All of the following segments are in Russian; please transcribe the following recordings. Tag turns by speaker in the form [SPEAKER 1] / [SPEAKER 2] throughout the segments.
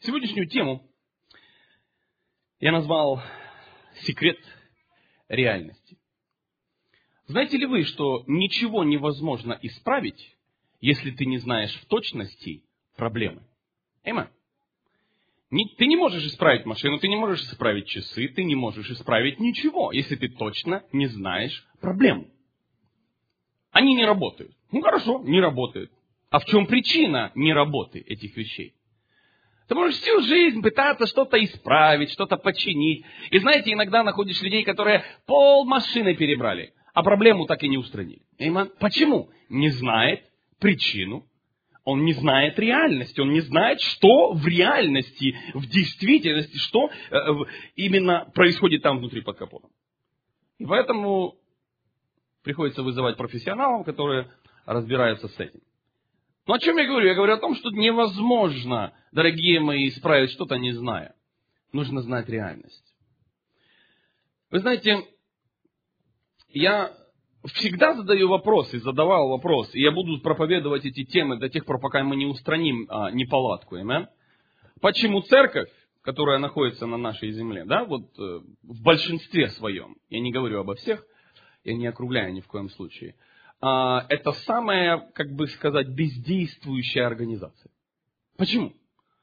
[SPEAKER 1] Сегодняшнюю тему я назвал «Секрет реальности». Знаете ли вы, что ничего невозможно исправить, если ты не знаешь в точности проблемы? Эймен. Ты не можешь исправить машину, ты не можешь исправить часы, ты не можешь исправить ничего, если ты точно не знаешь проблему. Они не работают. Ну хорошо, не работают. А в чем причина неработы этих вещей? Ты можешь всю жизнь пытаться что-то исправить, что-то починить. И знаете, иногда находишь людей, которые пол машины перебрали, а проблему так и не устранили. Почему? Не знает причину. Он не знает реальности, он не знает, что в реальности, в действительности, что именно происходит там внутри под капотом. И поэтому приходится вызывать профессионалов, которые разбираются с этим. Но о чем я говорю? Я говорю о том, что невозможно, дорогие мои, исправить что-то, не зная. Нужно знать реальность. Вы знаете, я всегда задаю вопросы, задавал вопрос, и я буду проповедовать эти темы до тех пор, пока мы не устраним неполадку. Почему церковь, которая находится на нашей земле, в большинстве своем, я не говорю обо всех, я не округляю ни в коем случае, это самая, бездействующая организация. Почему?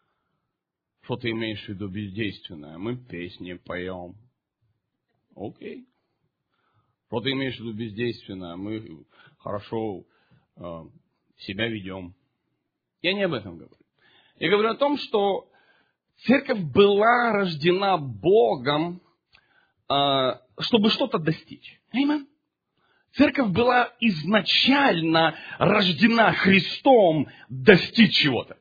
[SPEAKER 1] Что ты имеешь в виду бездейственная? Мы песни поем. Окей. Что ты имеешь в виду бездейственная? Мы хорошо себя ведем. Я не об этом говорю. Я говорю о том, что церковь была рождена Богом, чтобы что-то достичь. Аминь. Церковь была изначально рождена Христом достичь чего-то.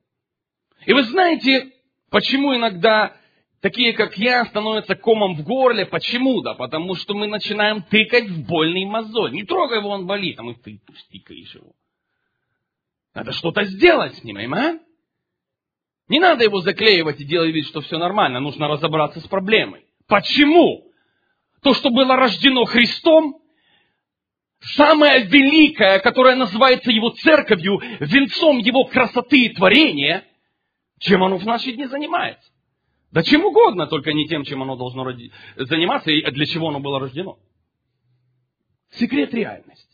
[SPEAKER 1] И вы знаете, почему иногда такие, как я, становятся комом в горле? Почему? Да потому что мы начинаем тыкать в больный мозоль. Не трогай его, он болит, а мы тыкаешь его. Надо что-то сделать с ним, а? Не надо его заклеивать и делать вид, что все нормально. Нужно разобраться с проблемой. Почему? То, что было рождено Христом, самое великое, которое называется Его церковью, венцом Его красоты и творения, чем оно в наши дни занимается? Да чем угодно, только не тем, чем оно должно заниматься и для чего оно было рождено. Секрет реальности.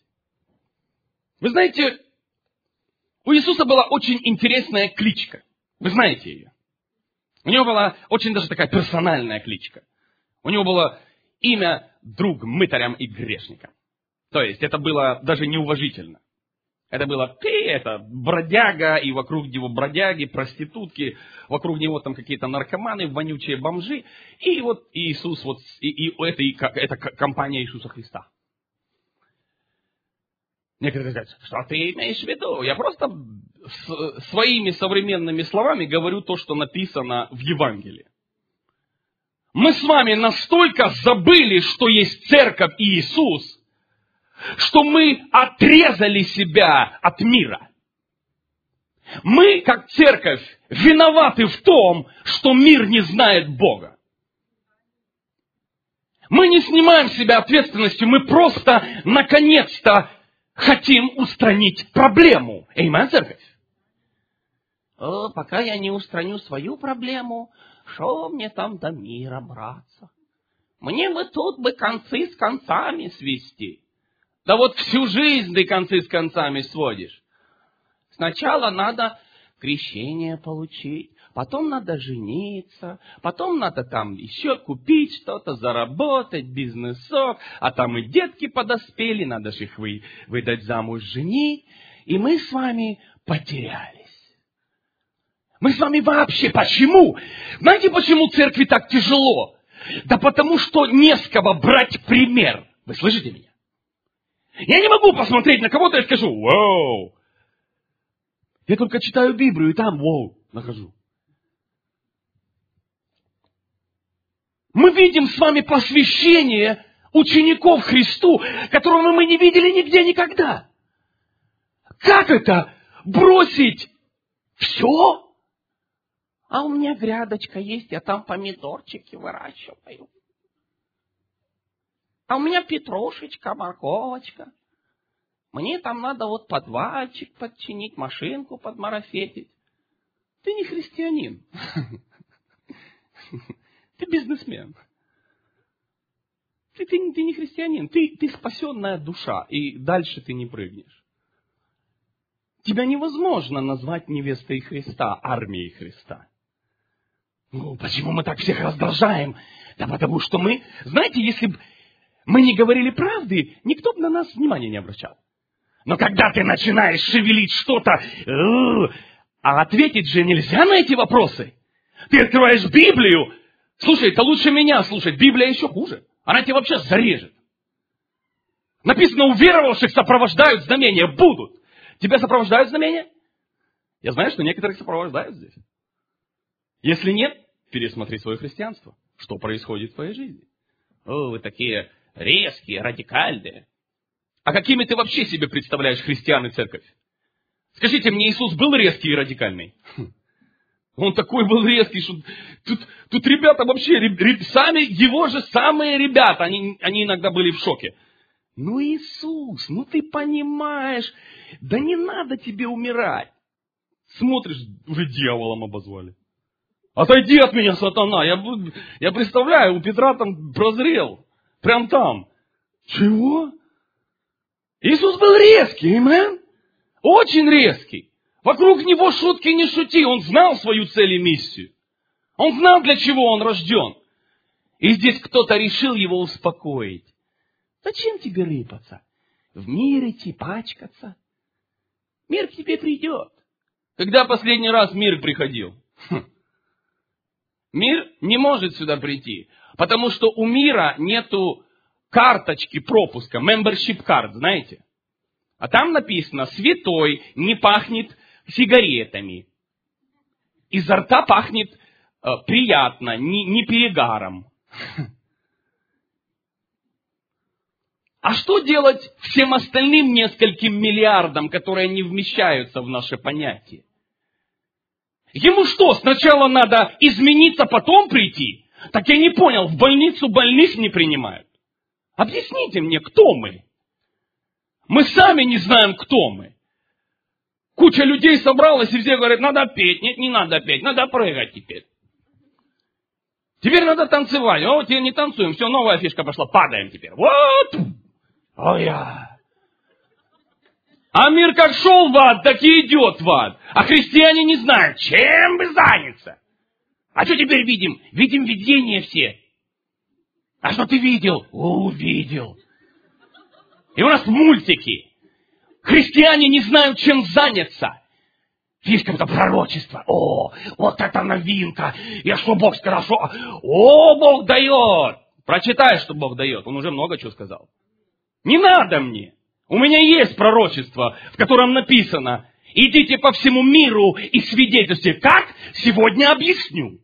[SPEAKER 1] Вы знаете, у Иисуса была очень интересная кличка. Вы знаете ее. У него была очень даже такая персональная кличка. У него было имя «Друг мытарям и грешникам». То есть, это было даже неуважительно. Это было это бродяга, и вокруг него бродяги, проститутки, вокруг него там какие-то наркоманы, вонючие бомжи. И вот Иисус, это компания Иисуса Христа. Некоторые говорят, что ты имеешь в виду? Я просто своими современными словами говорю то, что написано в Евангелии. Мы с вами настолько забыли, что есть церковь и Иисус, что мы отрезали себя от мира. Мы, как церковь, виноваты в том, что мир не знает Бога. Мы не снимаем с себя ответственностью, мы просто, наконец-то, хотим устранить проблему. Аминь, церковь? Пока я не устраню свою проблему, что мне там до мира браться? Мне бы тут концы с концами свести. Да вот всю жизнь ты концы с концами сводишь. Сначала надо крещение получить, потом надо жениться, потом надо там еще купить что-то, заработать, бизнесок, а там и детки подоспели, надо же их выдать замуж, женить. И мы с вами потерялись. Мы с вами вообще, почему? Знаете, почему церкви так тяжело? Да потому что не с кого брать пример. Вы слышите меня? Я не могу посмотреть на кого-то и скажу, вау. Я только читаю Библию и там, вау, нахожу. Мы видим с вами посвящение учеников Христу, которого мы не видели нигде никогда. Как это? Бросить все? А у меня грядочка есть, я там помидорчики выращиваю. А у меня петрушечка, морковочка. Мне там надо подвальчик подчинить, машинку подмарафетить. ты не христианин. Ты бизнесмен. Ты не христианин. Ты спасенная душа. И дальше ты не прыгнешь. Тебя невозможно назвать невестой Христа, армией Христа. Ну, почему мы так всех раздражаем? Да потому что мы... Знаете, если бы мы не говорили правды, никто бы на нас внимания не обращал. Но когда ты начинаешь шевелить что-то, а ответить же нельзя на эти вопросы. Ты открываешь Библию. Слушай, это лучше меня слушать. Библия еще хуже. Она тебя вообще зарежет. Написано, уверовавших сопровождают знамения. Будут. Тебя сопровождают знамения? Я знаю, что некоторых сопровождают здесь. Если нет, пересмотри свое христианство. Что происходит в твоей жизни? О, вы такие резкие, радикальные. А какими ты вообще себе представляешь христиан и церковь? Скажите мне, Иисус был резкий и радикальный? Он такой был резкий, что тут ребята вообще, сами его же самые ребята, они иногда были в шоке. Ну, Иисус, ну ты понимаешь, да не надо тебе умирать. Смотришь, уже дьяволом обозвали. Отойди от меня, сатана, я представляю, у Петра там прозрел, прям там. Чего? Иисус был резкий, амен? Очень резкий. Вокруг него шутки не шути. Он знал свою цель и миссию. Он знал, для чего он рожден. И здесь кто-то решил его успокоить. Зачем тебе рыпаться? В мир идти, пачкаться. Мир к тебе придет. Когда последний раз мир приходил? Мир не может сюда прийти. Потому что у мира нету карточки пропуска. Membership card, знаете? А там написано, святой не пахнет сигаретами. Изо рта пахнет приятно, не перегаром. А что делать всем остальным нескольким миллиардам, которые не вмещаются в наше понятие? Ему что, сначала надо измениться, потом прийти? Так я не понял, в больницу больных не принимают. Объясните мне, кто мы? Мы сами не знаем, кто мы. Куча людей собралась, и все говорят, надо петь. Нет, не надо петь, надо прыгать теперь. Теперь надо танцевать. О, теперь не танцуем, все, новая фишка пошла, падаем теперь. Вот! Ой-я! А мир как шел в ад, так и идет в ад. А христиане не знают, чем бы заняться. А что теперь видим? Видим видения все. А что ты видел? Увидел. И у нас мультики. Христиане не знают, чем заняться. Есть какое-то пророчество. О, вот это новинка. Я что, Бог сказал, что... О, Бог дает. Прочитай, что Бог дает. Он уже много чего сказал. Не надо мне. У меня есть пророчество, в котором написано, идите по всему миру и свидетельствуйте. Как? Сегодня объясню.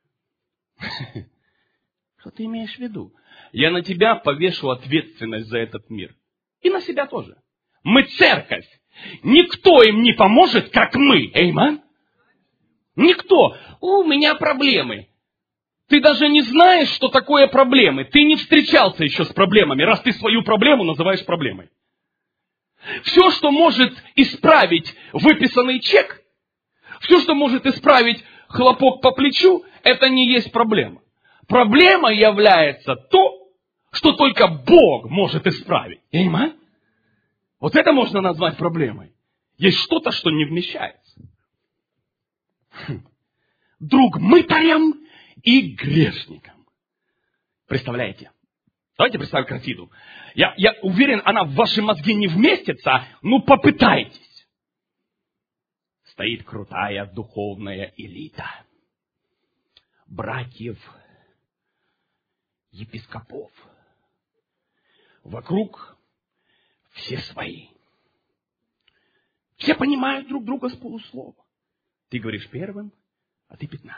[SPEAKER 1] Что ты имеешь в виду? Я на тебя повешу ответственность за этот мир. И на себя тоже. Мы церковь. Никто им не поможет, как мы. Эйман? Никто. У меня проблемы. Ты даже не знаешь, что такое проблемы. Ты не встречался еще с проблемами, раз ты свою проблему называешь проблемой. Все, что может исправить выписанный чек, все, что может исправить хлопок по плечу, это не есть проблема. Проблема является то, что только Бог может исправить. Эйман? Вот это можно назвать проблемой. Есть что-то, что не вмещается. Друг мытарям и грешникам. Представляете? Давайте представим картину. Я уверен, она в ваши мозги не вместится, но попытайтесь. Стоит крутая духовная элита. Братьев, епископов. Вокруг все свои. Все понимают друг друга с полуслова. Ты говоришь первым, а ты 15-м.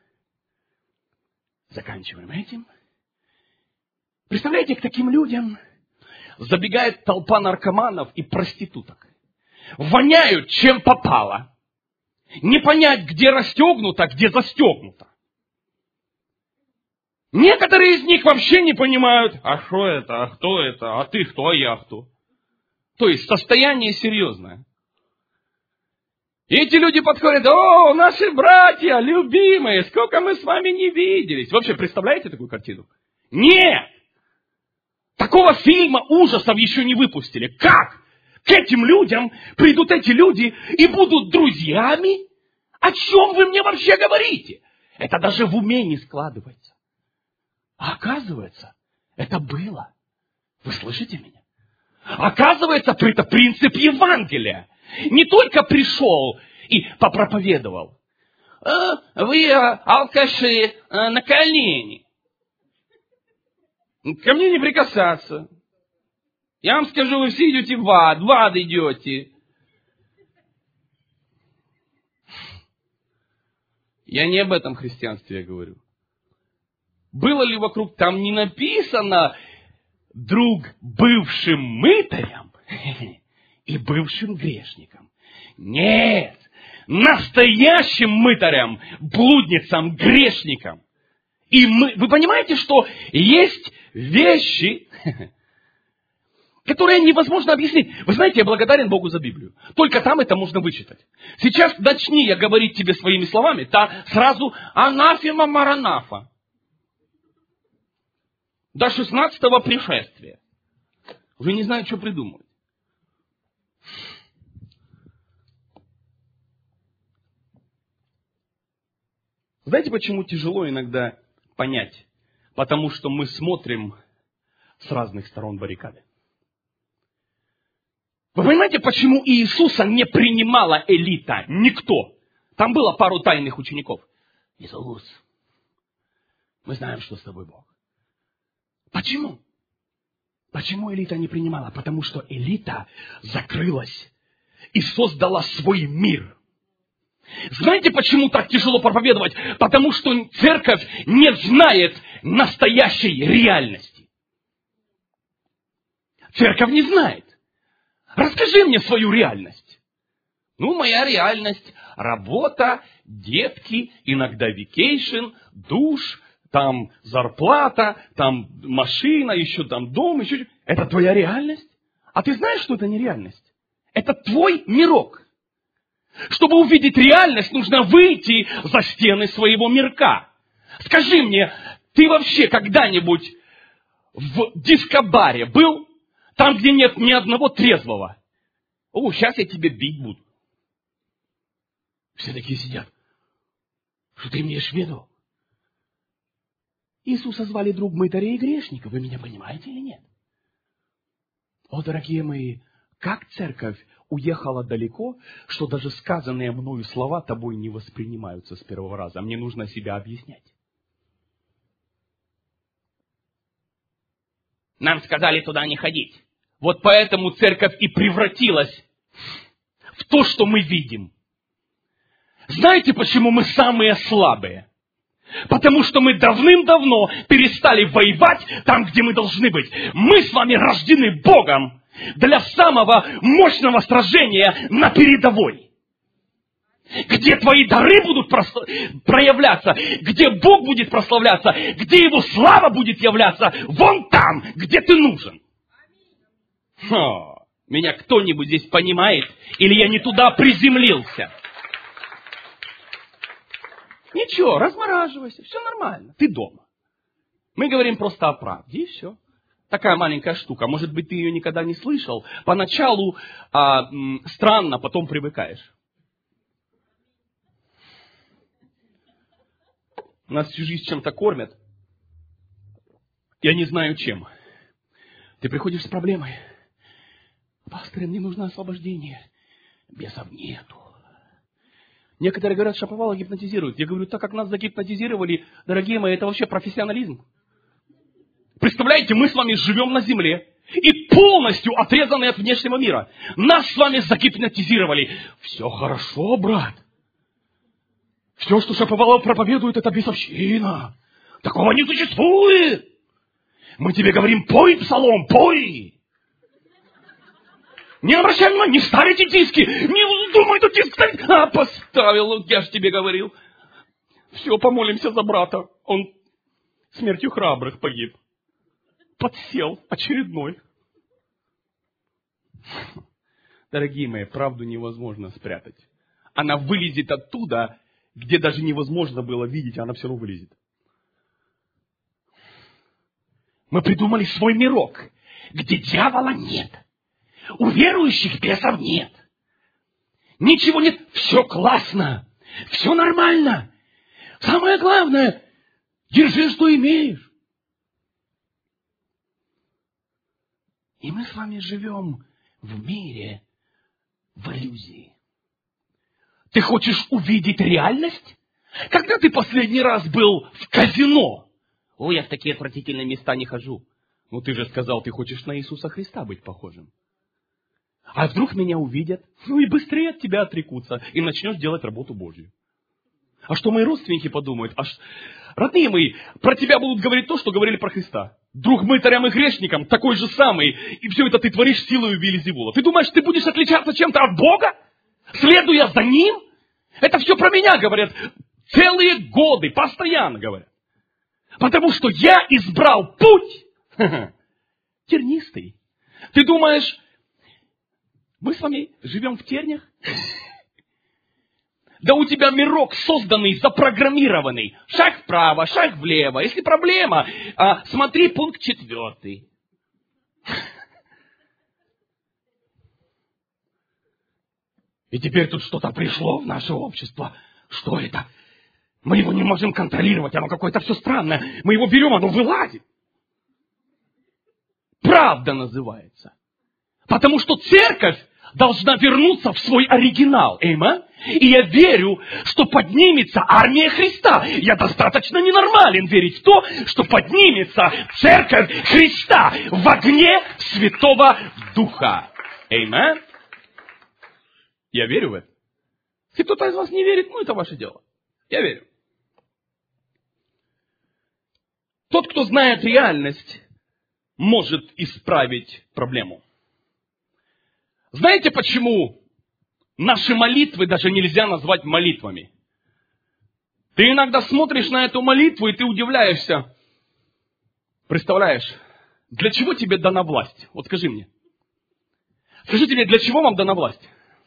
[SPEAKER 1] Заканчиваем этим. Представляете, к таким людям забегает толпа наркоманов и проституток. Воняют, чем попало. Не понять, где расстегнуто, где застегнуто. Некоторые из них вообще не понимают, а что это, а кто это, а ты кто, а я кто. То есть состояние серьезное. И эти люди подходят: о, наши братья, любимые, сколько мы с вами не виделись. Вообще, представляете такую картину? Нет! Такого фильма ужасов еще не выпустили. Как? К этим людям придут эти люди и будут друзьями? О чем вы мне вообще говорите? Это даже в уме не складывается. А оказывается, это было. Вы слышите меня? Оказывается, это принцип Евангелия. Не только пришел и попроповедовал. Вы, алкаши, на колени. Ко мне не прикасаться. Я вам скажу, вы все идете в ад идете. Я не об этом христианстве говорю. Было ли вокруг, там не написано друг бывшим мытарям и бывшим грешникам. Нет, настоящим мытарям, блудницам, грешникам. И вы понимаете, что есть вещи, которые невозможно объяснить. Вы знаете, я благодарен Богу за Библию. Только там это можно вычитать. Сейчас начни я говорить тебе своими словами, сразу анафема маранафа. До 16-го пришествия. Уже не знаю, что придумывать. Знаете, почему тяжело иногда понять? Потому что мы смотрим с разных сторон баррикады. Вы понимаете, почему Иисуса не принимала элита? Никто. Там было пару тайных учеников. Иисус, мы знаем, что с тобой Бог. Почему? Почему элита не принимала? Потому что элита закрылась и создала свой мир. Знаете, почему так тяжело проповедовать? Потому что церковь не знает настоящей реальности. Церковь не знает. Расскажи мне свою реальность. Моя реальность – работа, детки, иногда вакейшн, душ, там зарплата, там машина, еще там дом, еще... Это твоя реальность? А ты знаешь, что это не реальность? Это твой мирок. Чтобы увидеть реальность, нужно выйти за стены своего мирка. Скажи мне, ты вообще когда-нибудь в дискобаре был? Там, где нет ни одного трезвого. Сейчас я тебя бить буду. Все такие сидят. Что ты имеешь в виду? Иисуса звали друг мытаря и грешника. Вы меня понимаете или нет? О, дорогие мои, как церковь уехала далеко, что даже сказанные мною слова тобой не воспринимаются с первого раза. Мне нужно себя объяснять. Нам сказали туда не ходить. Вот поэтому церковь и превратилась в то, что мы видим. Знаете, почему мы самые слабые? Потому что мы давным-давно перестали воевать там, где мы должны быть. Мы с вами рождены Богом для самого мощного сражения на передовой. Где твои дары будут проявляться, где Бог будет прославляться, где Его слава будет являться, вон там, где ты нужен. Меня кто-нибудь здесь понимает? Или я не туда приземлился? Ничего, размораживайся, все нормально, ты дома. Мы говорим просто о правде, и все. Такая маленькая штука, может быть, ты ее никогда не слышал. Поначалу странно, потом привыкаешь. Нас всю жизнь чем-то кормят. Я не знаю чем. Ты приходишь с проблемой. Пастор, мне нужно освобождение. Бесов нету. Некоторые говорят, Шаповала гипнотизируют. Я говорю, так как нас загипнотизировали, дорогие мои, это вообще профессионализм. Представляете, мы с вами живем на земле и полностью отрезаны от внешнего мира. Нас с вами загипнотизировали. Все хорошо, брат. Все, что Шаповала проповедует, это бесовщина. Такого не существует. Мы тебе говорим, пой псалом, пой. Не обращай внимания, не ставите диски. Не думай, тут диск ставить. Поставил, я же тебе говорил. Все, помолимся за брата. Он смертью храбрых погиб. Подсел очередной. Дорогие мои, правду невозможно спрятать. она вылезет оттуда, где даже невозможно было видеть, а она все равно вылезет. Мы придумали свой мирок, где дьявола нет. У верующих бесов нет. Ничего нет. Все классно. Все нормально. Самое главное, держи, что имеешь. И мы с вами живем в мире, в иллюзии. Ты хочешь увидеть реальность? Когда ты последний раз был в казино? Ой, я в такие отвратительные места не хожу. Ну, ты же сказал, ты хочешь на Иисуса Христа быть похожим. А вдруг меня увидят? Ну, и быстрее от тебя отрекутся. И начнешь делать работу Божью. А что мои родственники подумают? Родные мои, про тебя будут говорить то, что говорили про Христа. Друг мытарям и грешникам такой же самый. И все это ты творишь силою Вельзевула. Ты думаешь, ты будешь отличаться чем-то от Бога? Следуя за Ним? Это все про меня говорят. Целые годы, постоянно говорят. Потому что я избрал путь тернистый. Ты думаешь, мы с вами живем в тернях? Да у тебя мирок созданный, запрограммированный. Шаг вправо, шаг влево. Если проблема, смотри пункт 4. И теперь тут что-то пришло в наше общество. Что это? Мы его не можем контролировать, оно какое-то все странное. Мы его берем, оно вылазит. Правда называется. Потому что церковь должна вернуться в свой оригинал. Эймен? И я верю, что поднимется армия Христа. Я достаточно ненормален верить в то, что поднимется церковь Христа в огне Святого Духа. Эймен? Я верю в это. Если кто-то из вас не верит, ну это ваше дело. Я верю. Тот, кто знает реальность, может исправить проблему. Знаете, почему наши молитвы даже нельзя назвать молитвами? Ты иногда смотришь на эту молитву, и ты удивляешься. Представляешь, для чего тебе дана власть? Вот скажи мне. Скажите мне, для чего вам дана власть?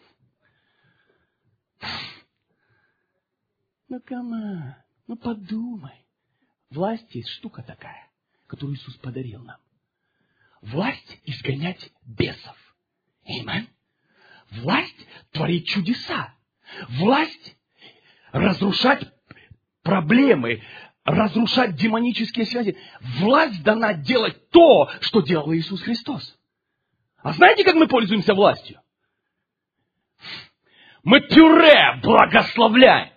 [SPEAKER 1] Ну, камон, ну подумай. Власть есть штука такая, которую Иисус подарил нам. Власть изгонять бесов. Аминь. Власть творить чудеса. Власть разрушать проблемы, разрушать демонические связи. Власть дана делать то, что делал Иисус Христос. А знаете, как мы пользуемся властью? Мы пюре благословляем.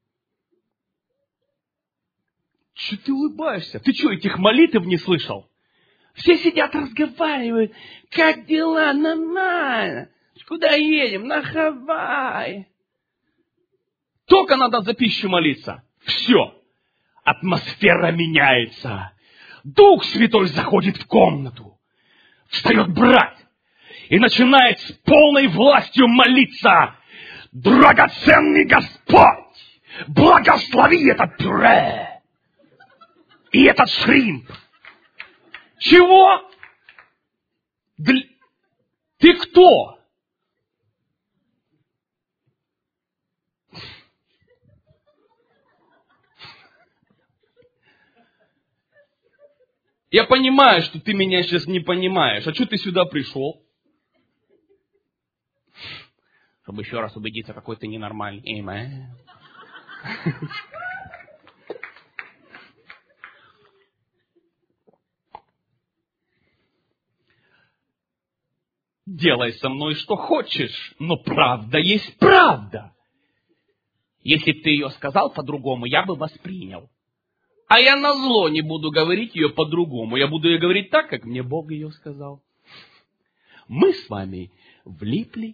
[SPEAKER 1] Че ты улыбаешься? Ты что, этих молитв не слышал? Все сидят, разговаривают. Как дела? Нормально. Куда едем? На Хавай. Только надо за пищу молиться. Все. Атмосфера меняется. Дух Святой заходит в комнату. Встает брат. И начинает с полной властью молиться. Драгоценный Господь, благослови это пюре. И этот шримп. Чего? Ты кто? Я понимаю, что ты меня сейчас не понимаешь. А что ты сюда пришел? Чтобы еще раз убедиться, какой ты ненормальный. Эймен. Делай со мной что хочешь, но правда есть правда. Если бы ты ее сказал по-другому, я бы воспринял. А я назло не буду говорить ее по-другому. Я буду ее говорить так, как мне Бог ее сказал. Мы с вами влипли.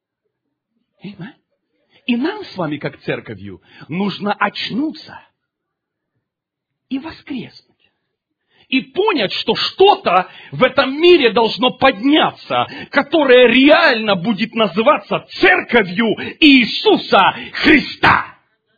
[SPEAKER 1] И нам с вами, как церковью, нужно очнуться и воскреснуть. И понять, что что-то в этом мире должно подняться, которое реально будет называться церковью Иисуса Христа.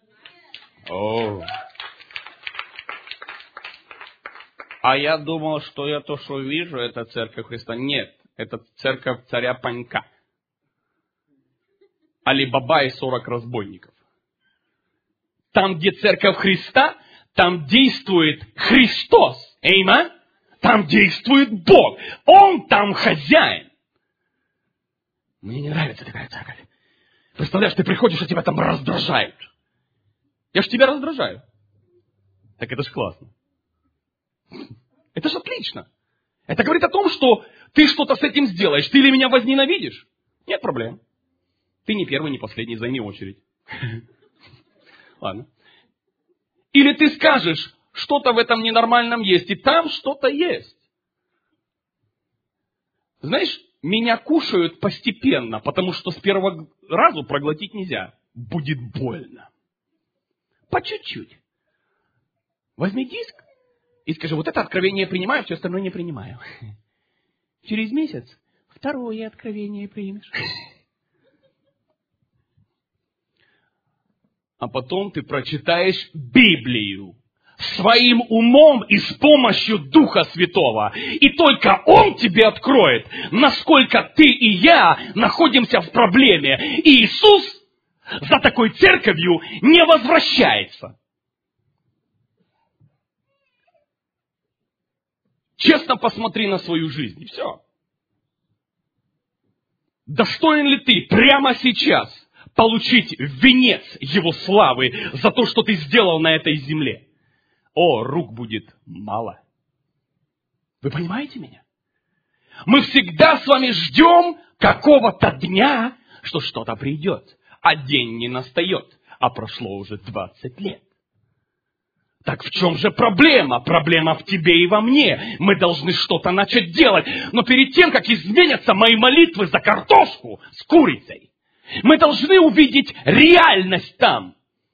[SPEAKER 1] А я думал, что я то, что вижу, это церковь Христа. Нет, это церковь царя Панька. Али-Баба и 40 разбойников. Там, где церковь Христа, там действует Христос. Эйма? Там действует Бог. Он там хозяин. Мне не нравится такая церковь. Представляешь, ты приходишь, а тебя там раздражают. Я ж тебя раздражаю. Так это ж классно. Это ж отлично. Это говорит о том, что ты что-то с этим сделаешь. Ты или меня возненавидишь? Нет проблем. Ты не первый, не последний, займи очередь. Ладно. Или ты скажешь, что-то в этом ненормальном есть, и там что-то есть. Знаешь, меня кушают постепенно, потому что с первого раза проглотить нельзя. Будет больно. По чуть-чуть. Возьми диск и скажи, вот это откровение принимаю, все остальное не принимаю. Через месяц второе откровение примешь. А потом ты прочитаешь Библию своим умом и с помощью Духа Святого. И только Он тебе откроет, насколько ты и я находимся в проблеме. И Иисус за такой церковью не возвращается. Честно посмотри на свою жизнь, и все. Достоин ли ты прямо сейчас получить венец Его славы за то, что ты сделал на этой земле? О, рук будет мало. Вы понимаете меня? Мы всегда с вами ждем какого-то дня, что что-то придет. А день не настает, а прошло уже 20 лет. Так в чем же проблема? Проблема в тебе и во мне. Мы должны что-то начать делать. Но перед тем, как изменятся мои молитвы за картошку с курицей, мы должны увидеть реальность там.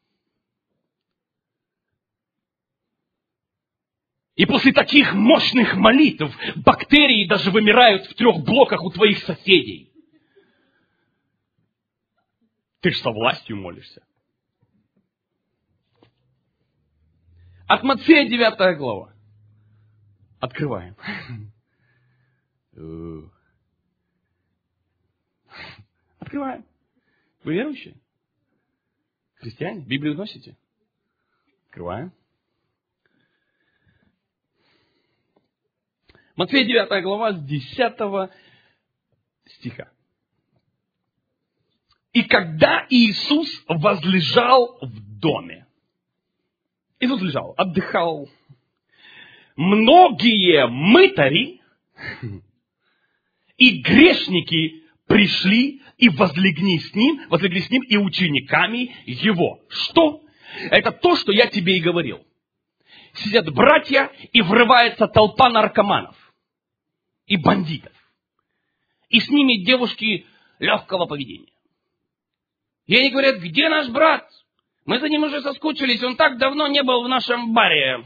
[SPEAKER 1] И после таких мощных молитв бактерии даже вымирают в 3 блоках у твоих соседей. Ты ж со властью молишься. От Матфея 9 глава. Открываем. Открываем. Вы верующие? Христиане? Библию носите? Открываем. Матфея 9 глава с 10 стиха. И когда Иисус возлежал в доме, Иисус лежал, отдыхал, многие мытари и грешники пришли и возлегли с ним и учениками его. Что? Это то, что я тебе и говорил. Сидят братья, и врывается толпа наркоманов и бандитов. И с ними девушки легкого поведения. И они говорят, где наш брат? Мы за ним уже соскучились, он так давно не был в нашем баре.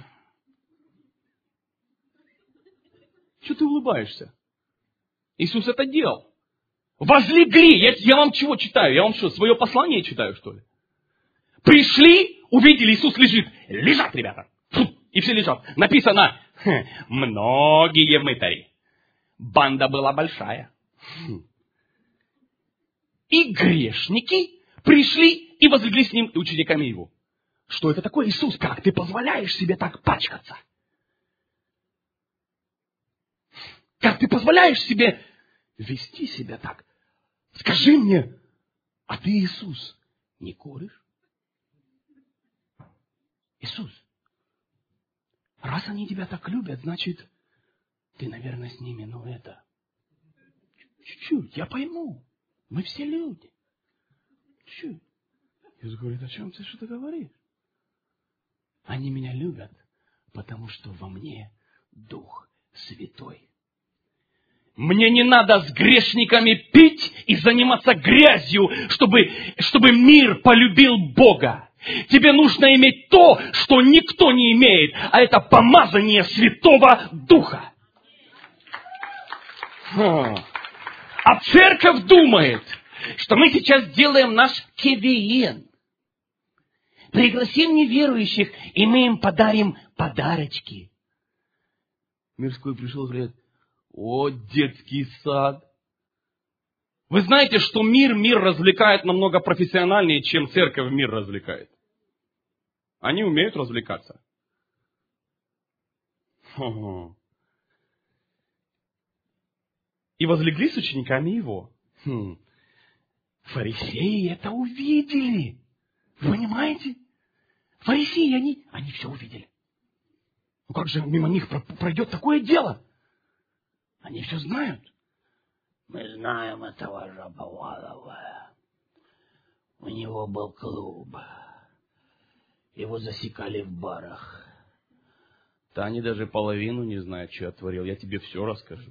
[SPEAKER 1] Что ты улыбаешься? Иисус это делал. Возлегли. Я вам чего читаю? Я вам что, свое послание читаю, что ли? Пришли, увидели, Иисус лежит. Лежат, ребята. И все лежат. Написано, многие мытари. Банда была большая. И грешники пришли и возлегли с ним и учениками его. Что это такое, Иисус? Как ты позволяешь себе так пачкаться? Как ты позволяешь себе вести себя так? Скажи мне, а ты, Иисус, не куришь? Иисус, раз они тебя так любят, значит, ты, наверное, с ними, чуть-чуть, я пойму. Мы все люди. Чуть-чуть. Иисус говорит, о чем ты что-то говоришь? Они меня любят, потому что во мне Дух Святой. Мне не надо с грешниками пить и заниматься грязью, чтобы мир полюбил Бога. Тебе нужно иметь то, что никто не имеет, а это помазание Святого Духа. А церковь думает, что мы сейчас делаем наш КВН. Пригласим неверующих, и мы им подарим подарочки. Мирской пришел и говорит, о, детский сад. Вы знаете, что мир развлекает намного профессиональнее, чем церковь мир развлекает. Они умеют развлекаться. И возлегли с учениками его. Фарисеи это увидели. Вы понимаете? Фарисеи, они все увидели. Ну как же мимо них пройдет такое дело? Они все знают. Мы знаем этого Жабовалова. У него был клуб. Его засекали в барах. Да они даже половину не знают, что я творил. Я тебе все расскажу.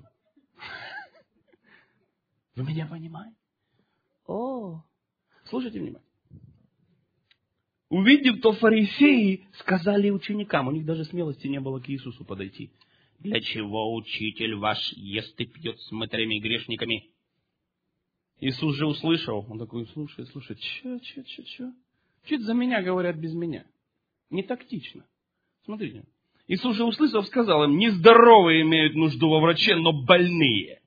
[SPEAKER 1] Вы меня понимаете? Слушайте внимательно. Увидев то, фарисеи сказали ученикам, у них даже смелости не было к Иисусу подойти. Для чего учитель ваш ест и пьет с мытарями и грешниками? Иисус же услышал, он такой, слушай, че? Что это за меня говорят без меня? Не тактично. Смотрите. Иисус же услышав, сказал им, нездоровые имеют нужду во враче, но больные.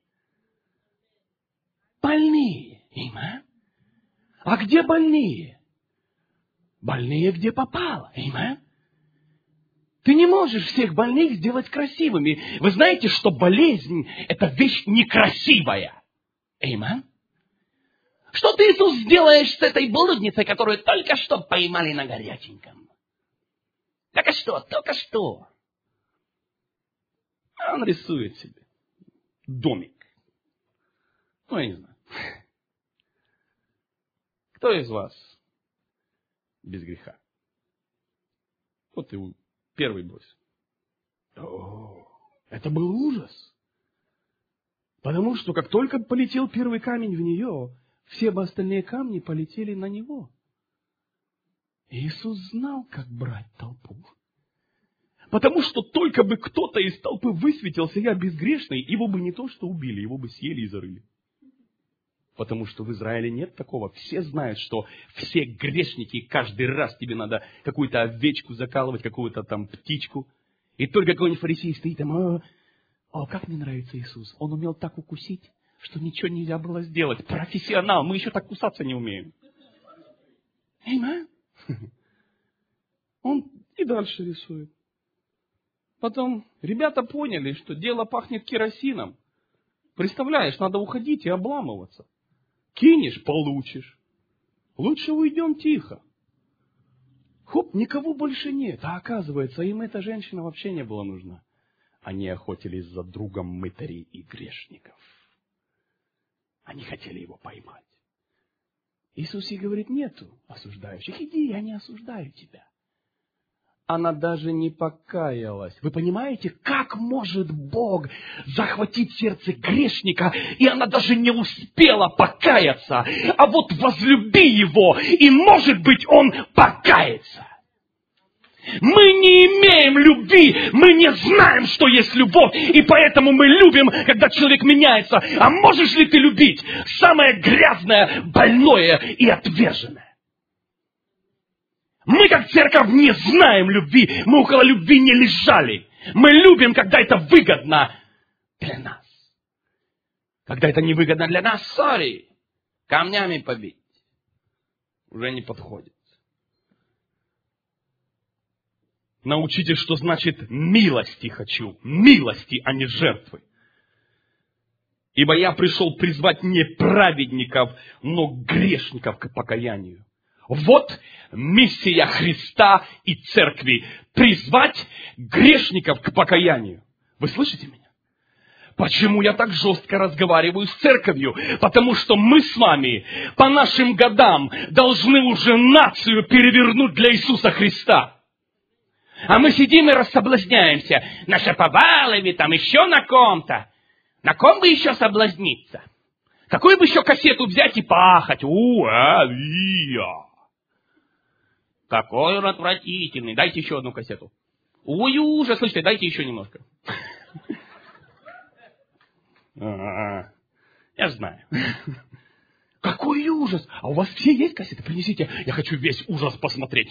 [SPEAKER 1] Больные. Имя? А где больные? Больные где попало. Имя? Ты не можешь всех больных сделать красивыми. Вы знаете, что болезнь – это вещь некрасивая. Имя? Что ты, Иисус, сделаешь с этой блудницей, которую только что поймали на горяченьком? Только что. Он рисует себе домик. Я не знаю. Кто из вас без греха? Вот и первый брось. Это был ужас. Потому что как только полетел первый камень в нее, все бы остальные камни полетели на него. Иисус знал, как брать толпу. Потому что только бы кто-то из толпы высветился, я безгрешный, его бы не то что убили, его бы съели и зарыли. Потому что в Израиле нет такого. Все знают, что все грешники, каждый раз тебе надо какую-то овечку закалывать, какую-то там птичку. И только какой-нибудь фарисей стоит там, как мне нравится Иисус. Он умел так укусить, что ничего нельзя было сделать. Профессионал, мы еще так кусаться не умеем. Аминь. Он и дальше рисует. Потом ребята поняли, что дело пахнет керосином. Представляешь, надо уходить и обламываться. Кинешь — получишь. Лучше уйдем тихо. Хоп, никого больше нет. А оказывается, им эта женщина вообще не была нужна. Они охотились за другом мытарей и грешников. Они хотели его поймать. Иисус ей говорит, нету осуждающих. Иди, я не осуждаю тебя. Она даже не покаялась. Вы понимаете, как может Бог захватить сердце грешника, и она даже не успела покаяться, а вот возлюби его, и, может быть, он покается. Мы не имеем любви, мы не знаем, что есть любовь, и поэтому мы любим, когда человек меняется. А можешь ли ты любить самое грязное, больное и отверженное? Мы, как церковь, не знаем любви. Мы около любви не лежали. Мы любим, когда это выгодно для нас. Когда это невыгодно для нас, камнями побить. Уже не подходит. Научитесь, что значит милости хочу. Милости, а не жертвы. Ибо я пришел призвать не праведников, но грешников к покаянию. Вот миссия Христа и Церкви. Призвать грешников к покаянию. Вы слышите меня? Почему я так жестко разговариваю с Церковью? Потому что мы с вами по нашим годам должны уже нацию перевернуть для Иисуса Христа. А мы сидим и рассоблазняемся. На Шаповалове, там еще на ком-то. На ком бы еще соблазниться? Какую бы еще кассету взять и пахать? Какой он отвратительный. Дайте еще одну кассету. Ой, ужас, слышите, дайте еще немножко. Я знаю. Какой ужас. А у вас все есть кассеты? Принесите. Я хочу весь ужас посмотреть.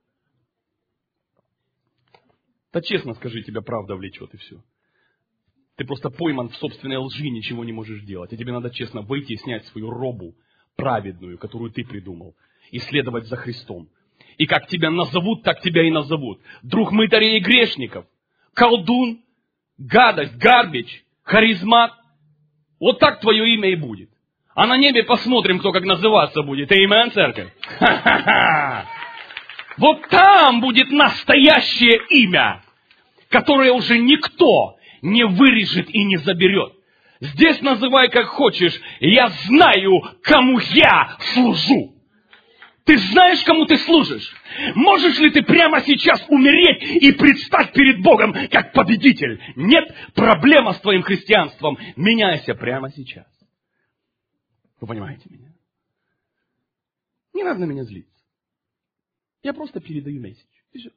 [SPEAKER 1] Да честно скажи, тебя правда влечет и все. Ты просто пойман в собственной лжи, ничего не можешь делать. И тебе надо честно выйти и снять свою робу праведную, которую ты придумал, и следовать за Христом. И как тебя назовут, так тебя и назовут. Друг мытарей и грешников, колдун, гадость, гарбич, харизмат. Вот так твое имя и будет. А на небе посмотрим, кто как называться будет. Аминь, церковь. Ха-ха-ха. Вот там будет настоящее имя, которое уже никто не вырежет и не заберет. Здесь называй как хочешь. Я знаю, кому я служу. Ты знаешь, кому ты служишь? Можешь ли ты прямо сейчас умереть и предстать перед Богом как победитель? Нет, проблема с твоим христианством. Меняйся прямо сейчас. Вы понимаете меня? Не надо на меня злиться. Я просто передаю месседж. И все.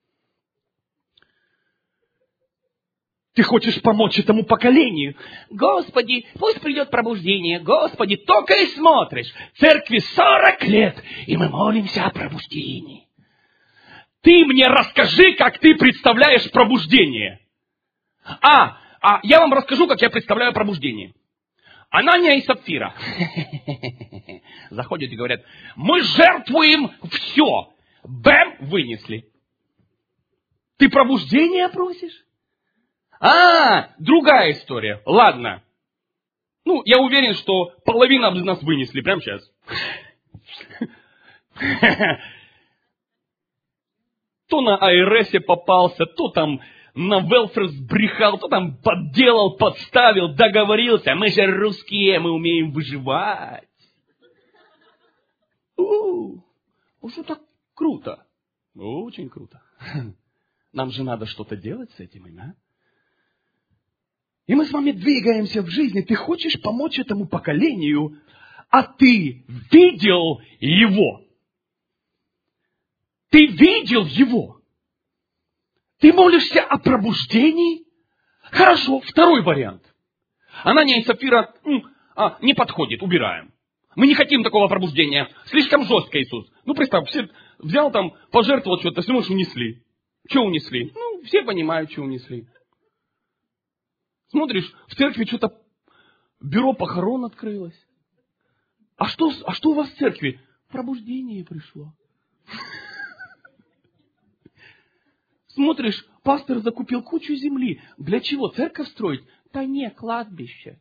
[SPEAKER 1] Ты хочешь помочь этому поколению? Господи, пусть придет пробуждение. Господи, только и смотришь. Церкви 40 лет, и мы молимся о пробуждении. Ты мне расскажи, как ты представляешь пробуждение. Я вам расскажу, как я представляю пробуждение. Анания и Сапфира заходят и говорят, мы жертвуем все. Бэм, вынесли. Ты пробуждение просишь? Другая история. Ладно. Я уверен, что половина из нас вынесли прямо сейчас. То на АРСе попался, то там на велфер сбрехал, то там подделал, подставил, договорился. Мы же русские, мы умеем выживать. Что так круто. Очень круто. Нам же надо что-то делать с этим, а? И мы с вами двигаемся в жизни. Ты хочешь помочь этому поколению, а ты видел его. Ты видел его. Ты молишься о пробуждении? Хорошо, второй вариант. Анания и Сапфира не подходит, убираем. Мы не хотим такого пробуждения. Слишком жестко, Иисус. Представь, все взял там, пожертвовал что-то, все, может, унесли. Что унесли? Все понимают, что унесли. Смотришь, в церкви что-то бюро похорон открылось. А что у вас в церкви? Пробуждение пришло. Смотришь, пастор закупил кучу земли. Для чего? Церковь строить? Да не, кладбище.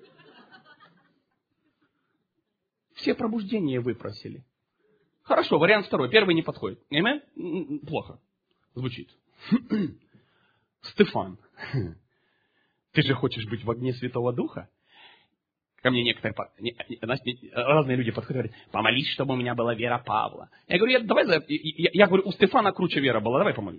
[SPEAKER 1] Все пробуждения выпросили. Хорошо, вариант второй. Первый не подходит. Аминь? Плохо звучит. Стефан. Ты же хочешь быть в огне Святого Духа? Ко мне некоторые, разные люди подходят и говорят, помолись, чтобы у меня была вера Павла. Я говорю, я говорю, у Стефана круче вера была, давай помолюсь.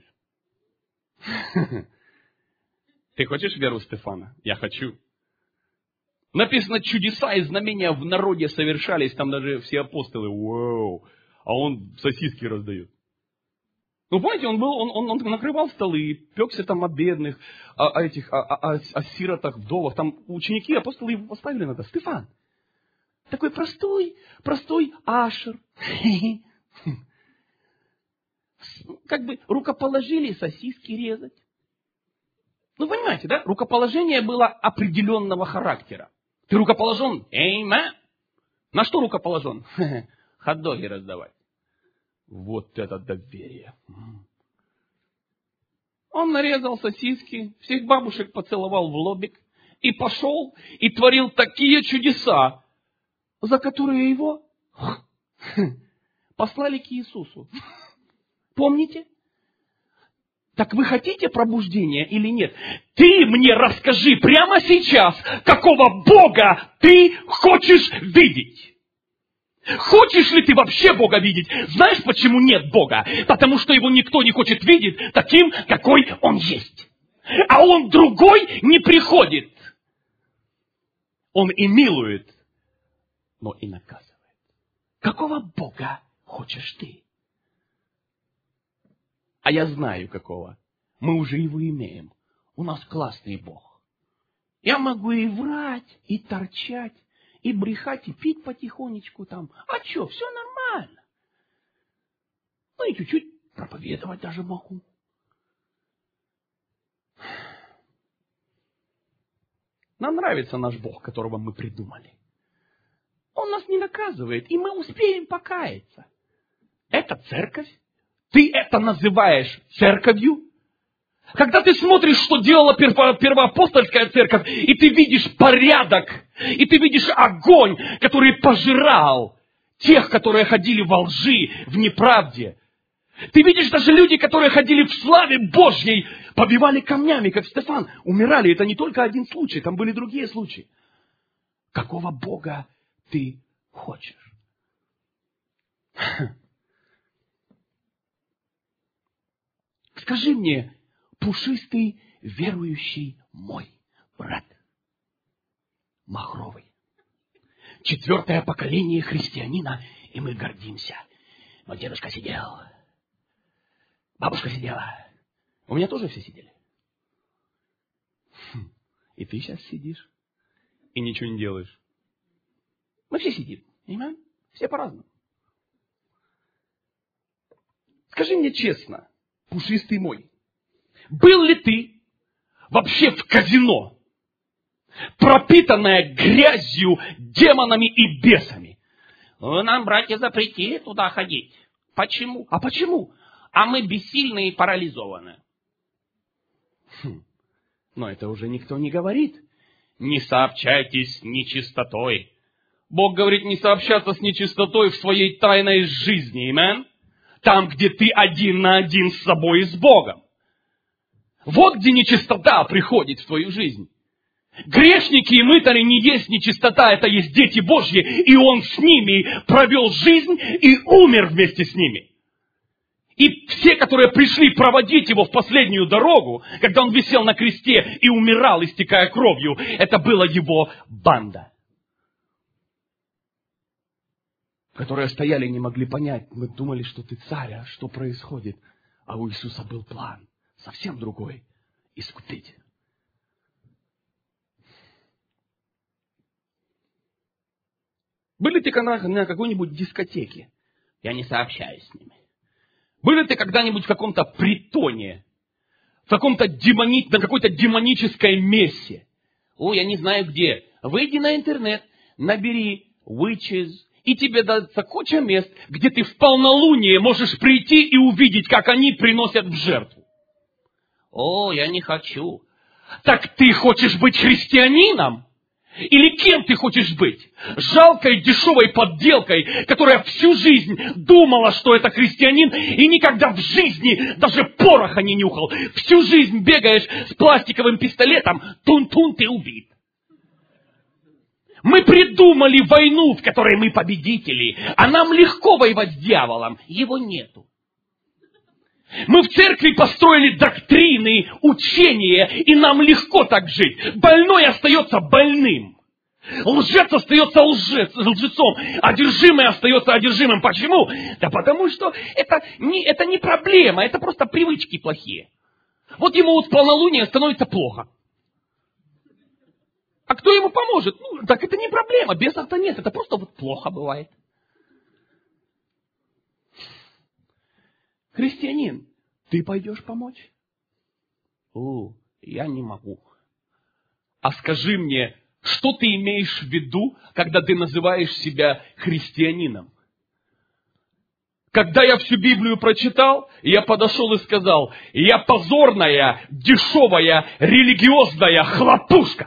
[SPEAKER 1] Ты хочешь веру Стефана? Я хочу. Написано, чудеса и знамения в народе совершались, там даже все апостолы, вау, а он сосиски раздает. Помните, он накрывал столы, пекся там о бедных, о сиротах, вдовах. Там ученики, апостолы его поставили на это. Стефан, такой простой ашер. Как бы рукоположили сосиски резать. Понимаете, да? Рукоположение было определенного характера. Ты рукоположен? На что рукоположен? Хот-доги раздавать. Вот это доверие. Он нарезал сосиски, всех бабушек поцеловал в лобик и пошел и творил такие чудеса, за которые его послали к Иисусу. Помните? Так вы хотите пробуждения или нет? Ты мне расскажи прямо сейчас, какого Бога ты хочешь видеть. Хочешь ли ты вообще Бога видеть? Знаешь, почему нет Бога? Потому что его никто не хочет видеть таким, какой он есть. А он другой не приходит. Он и милует, но и наказывает. Какого Бога хочешь ты? А я знаю какого. Мы уже его имеем. У нас классный Бог. Я могу и врать, и торчать, и брехать, и пить потихонечку там. А что, все нормально. И чуть-чуть проповедовать даже могу. Нам нравится наш Бог, которого мы придумали. Он нас не наказывает, и мы успеем покаяться. Это церковь? Ты это называешь церковью? Когда ты смотришь, что делала первоапостольская церковь, и ты видишь порядок, и ты видишь огонь, который пожирал тех, которые ходили во лжи, в неправде. Ты видишь даже люди, которые ходили в славе Божьей, побивали камнями, как Стефан, умирали. Это не только один случай, там были другие случаи. Какого Бога ты хочешь? Скажи мне, пушистый верующий мой брат, махровый, 4-е поколение христианина, и мы гордимся. Мой дедушка сидел, бабушка сидела. У меня тоже все сидели. И ты сейчас сидишь, и ничего не делаешь. Мы все сидим, понимаем? Все по-разному. Скажи мне честно, пушистый мой, был ли ты вообще в казино, пропитанное грязью, демонами и бесами? Нам, братья, запретили туда ходить. Почему? А почему? А мы бессильны и парализованы. Но это уже никто не говорит. Не сообщайтесь с нечистотой. Бог говорит не сообщаться с нечистотой в своей тайной жизни. Амен? Там, где ты один на один с собой и с Богом. Вот где нечистота приходит в твою жизнь. Грешники и мытари не есть нечистота, это есть дети Божьи, и Он с ними провел жизнь и умер вместе с ними. И все, которые пришли проводить Его в последнюю дорогу, когда Он висел на кресте и умирал, истекая кровью, это была Его банда, которые стояли и не могли понять. Мы думали, что ты царь, а что происходит? А у Иисуса был план совсем другой – искупить. Были ты на какой-нибудь дискотеке? Я не сообщаюсь с ними. Были ты когда-нибудь в каком-то притоне? В каком-то на какой-то демонической мессе? Я не знаю где. Выйди на интернет, набери witches, и тебе дастся куча мест, где ты в полнолуние можешь прийти и увидеть, как они приносят в жертву. Я не хочу. Так ты хочешь быть христианином? Или кем ты хочешь быть? Жалкой, дешевой подделкой, которая всю жизнь думала, что это христианин, и никогда в жизни даже пороха не нюхал. Всю жизнь бегаешь с пластиковым пистолетом, тун-тун, ты убит. Мы придумали войну, в которой мы победители, а нам легко воевать с дьяволом. Его нету. Мы в церкви построили доктрины, учения, и нам легко так жить. Больной остается больным. Лжец остается лжецом. Одержимый остается одержимым. Почему? Да потому что это не проблема, это просто привычки плохие. Вот ему в полнолуние становится плохо. А кто ему поможет? Так это не проблема, бесов-то нет, это просто плохо бывает. Христианин, ты пойдешь помочь? Я не могу. А скажи мне, что ты имеешь в виду, когда ты называешь себя христианином? Когда я всю Библию прочитал, я подошел и сказал, я позорная, дешевая, религиозная хлопушка.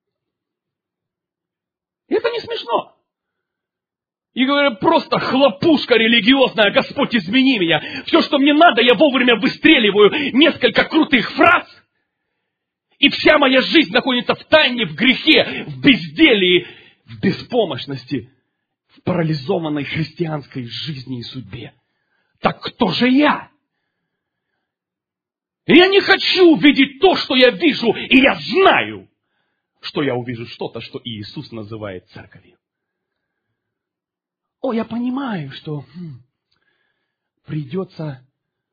[SPEAKER 1] Это не смешно. И говорю, просто хлопушка религиозная, Господь, измени меня. Все, что мне надо, я вовремя выстреливаю несколько крутых фраз. И вся моя жизнь находится в тайне, в грехе, в безделии, в беспомощности, в парализованной христианской жизни и судьбе. Так кто же я? Я не хочу видеть то, что я вижу, и я знаю, что я увижу что-то, что Иисус называет церковью. Я понимаю, что придется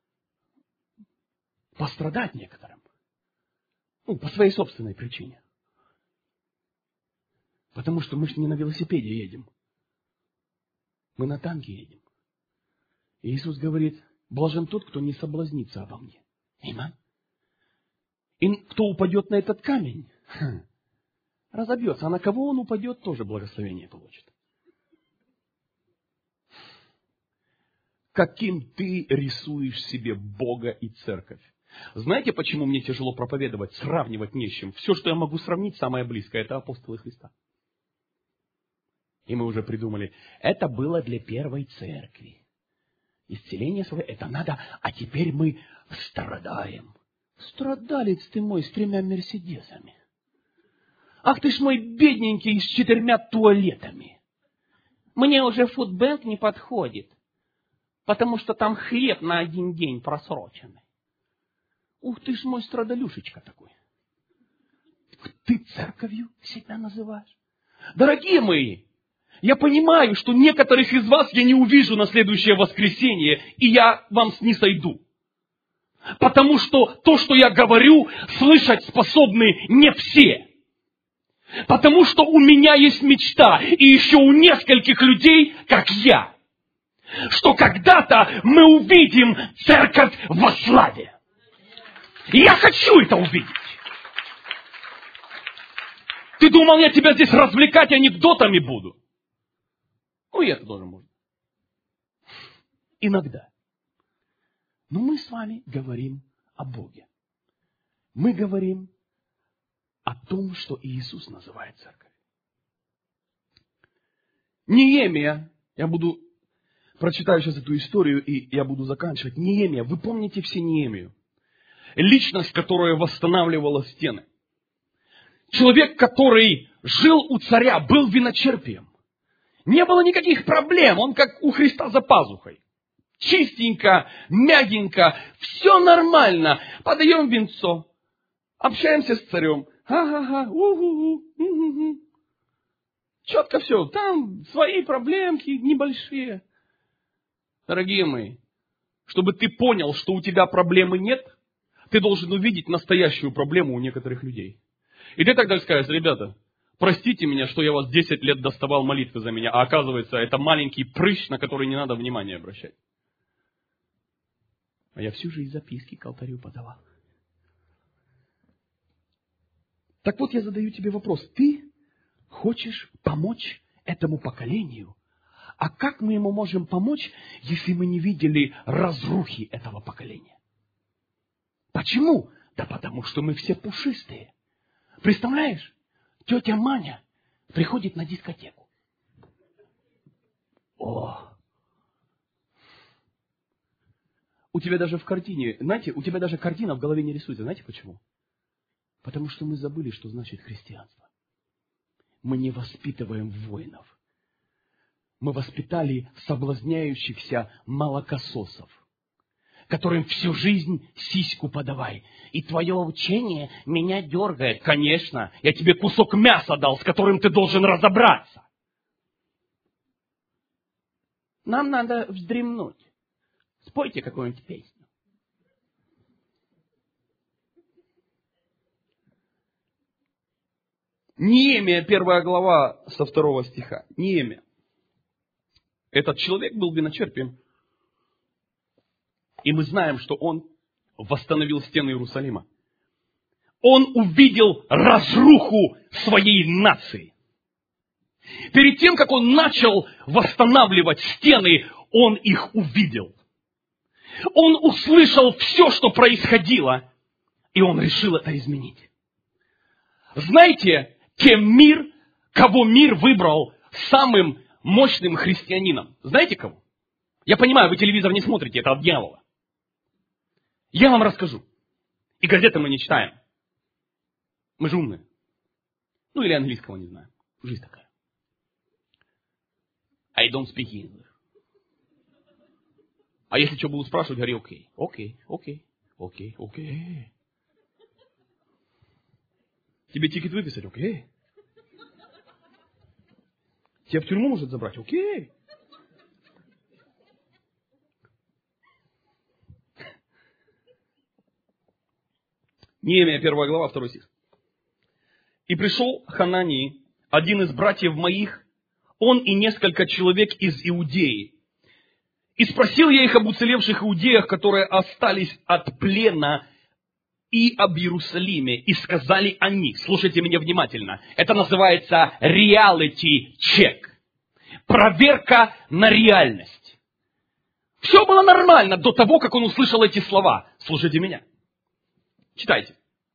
[SPEAKER 1] пострадать некоторым. По своей собственной причине. Потому что мы же не на велосипеде едем. Мы на танке едем. И Иисус говорит, блажен тот, кто не соблазнится обо мне. Аминь. И кто упадет на этот камень, разобьется. А на кого он упадет, тоже благословение получит. Каким ты рисуешь себе Бога и церковь? Знаете, почему мне тяжело проповедовать, сравнивать не с чем? Все, что я могу сравнить, самое близкое, это апостолы Христа. И мы уже придумали, это было для первой церкви. Исцеление свое, это надо, а теперь мы страдаем. Страдалец ты мой с 3 мерседесами. Ах ты ж мой бедненький с 4 туалетами. Мне уже фудбэнк не подходит, потому что там хлеб на 1 день просроченный. Ух ты ж мой страдалюшечка такой. Ты церковью себя называешь? Дорогие мои, я понимаю, что некоторых из вас я не увижу на следующее воскресенье, и я вам не сойду. Потому что то, что я говорю, слышать способны не все. Потому что у меня есть мечта, и еще у нескольких людей, как я, что когда-то мы увидим церковь во славе. И я хочу это увидеть. Ты думал, я тебя здесь развлекать анекдотами буду? Ну, и это тоже можно. Иногда. Но мы с вами говорим о Боге. Мы говорим о том, что Иисус называет церковь. Неемия, я прочитаю сейчас эту историю, и я буду заканчивать. Неемия, вы помните все Неемию? Личность, которая восстанавливала стены. Человек, который жил у царя, был виночерпием. Не было никаких проблем, он как у Христа за пазухой. Чистенько, мягенько, все нормально. Подаем винцо, общаемся с царем. Ха-ха-ха, у-ху-ху. Четко все, там свои проблемки небольшие. Дорогие мои, чтобы ты понял, что у тебя проблемы нет, ты должен увидеть настоящую проблему у некоторых людей. И ты тогда скажешь: ребята, простите меня, что я вас 10 лет доставал молитвы за меня, а оказывается, это маленький прыщ, на который не надо внимания обращать. А я всю жизнь записки к алтарю подавал. Так вот, я задаю тебе вопрос. Ты хочешь помочь этому поколению? А как мы ему можем помочь, если мы не видели разрухи этого поколения? Почему? Да потому что мы все пушистые. Представляешь? Тетя Маня приходит на дискотеку. О! У тебя даже в картине, знаете, у тебя даже картина в голове не рисуется. Знаете почему? Потому что мы забыли, что значит христианство. Мы не воспитываем воинов. Мы воспитали соблазняющихся молокососов, которым всю жизнь сиську подавай. И твое учение меня дергает. Конечно, я тебе кусок мяса дал, с которым ты должен разобраться. Нам надо вздремнуть. Спойте какую-нибудь песню. Неемия, 1 глава, со 2 стиха. Неемия. Этот человек был виночерпием. И мы знаем, что он восстановил стены Иерусалима. Он увидел разруху своей нации. Перед тем, как он начал восстанавливать стены, он их увидел. Он услышал все, что происходило, и он решил это изменить. Знаете, кого мир выбрал самым мощным христианином? Знаете кого? Я понимаю, вы телевизор не смотрите, это от дьявола. Я вам расскажу. И газеты мы не читаем. Мы же умные. Ну, или английского не знаем. Жизнь такая. I don't speak English. А если что буду спрашивать, говори окей. Окей. Тебе тикет выписать? Окей. Тебя в тюрьму может забрать? Окей. Неемия, 1 глава, 2 стих. «И пришел Ханании, один из братьев моих, он и несколько человек из Иудеи. И спросил я их об уцелевших иудеях, которые остались от плена и об Иерусалиме, и сказали они, слушайте меня внимательно, это называется реалити-чек, проверка на реальность. Все было нормально до того, как он услышал эти слова. Слушайте меня. Читайте.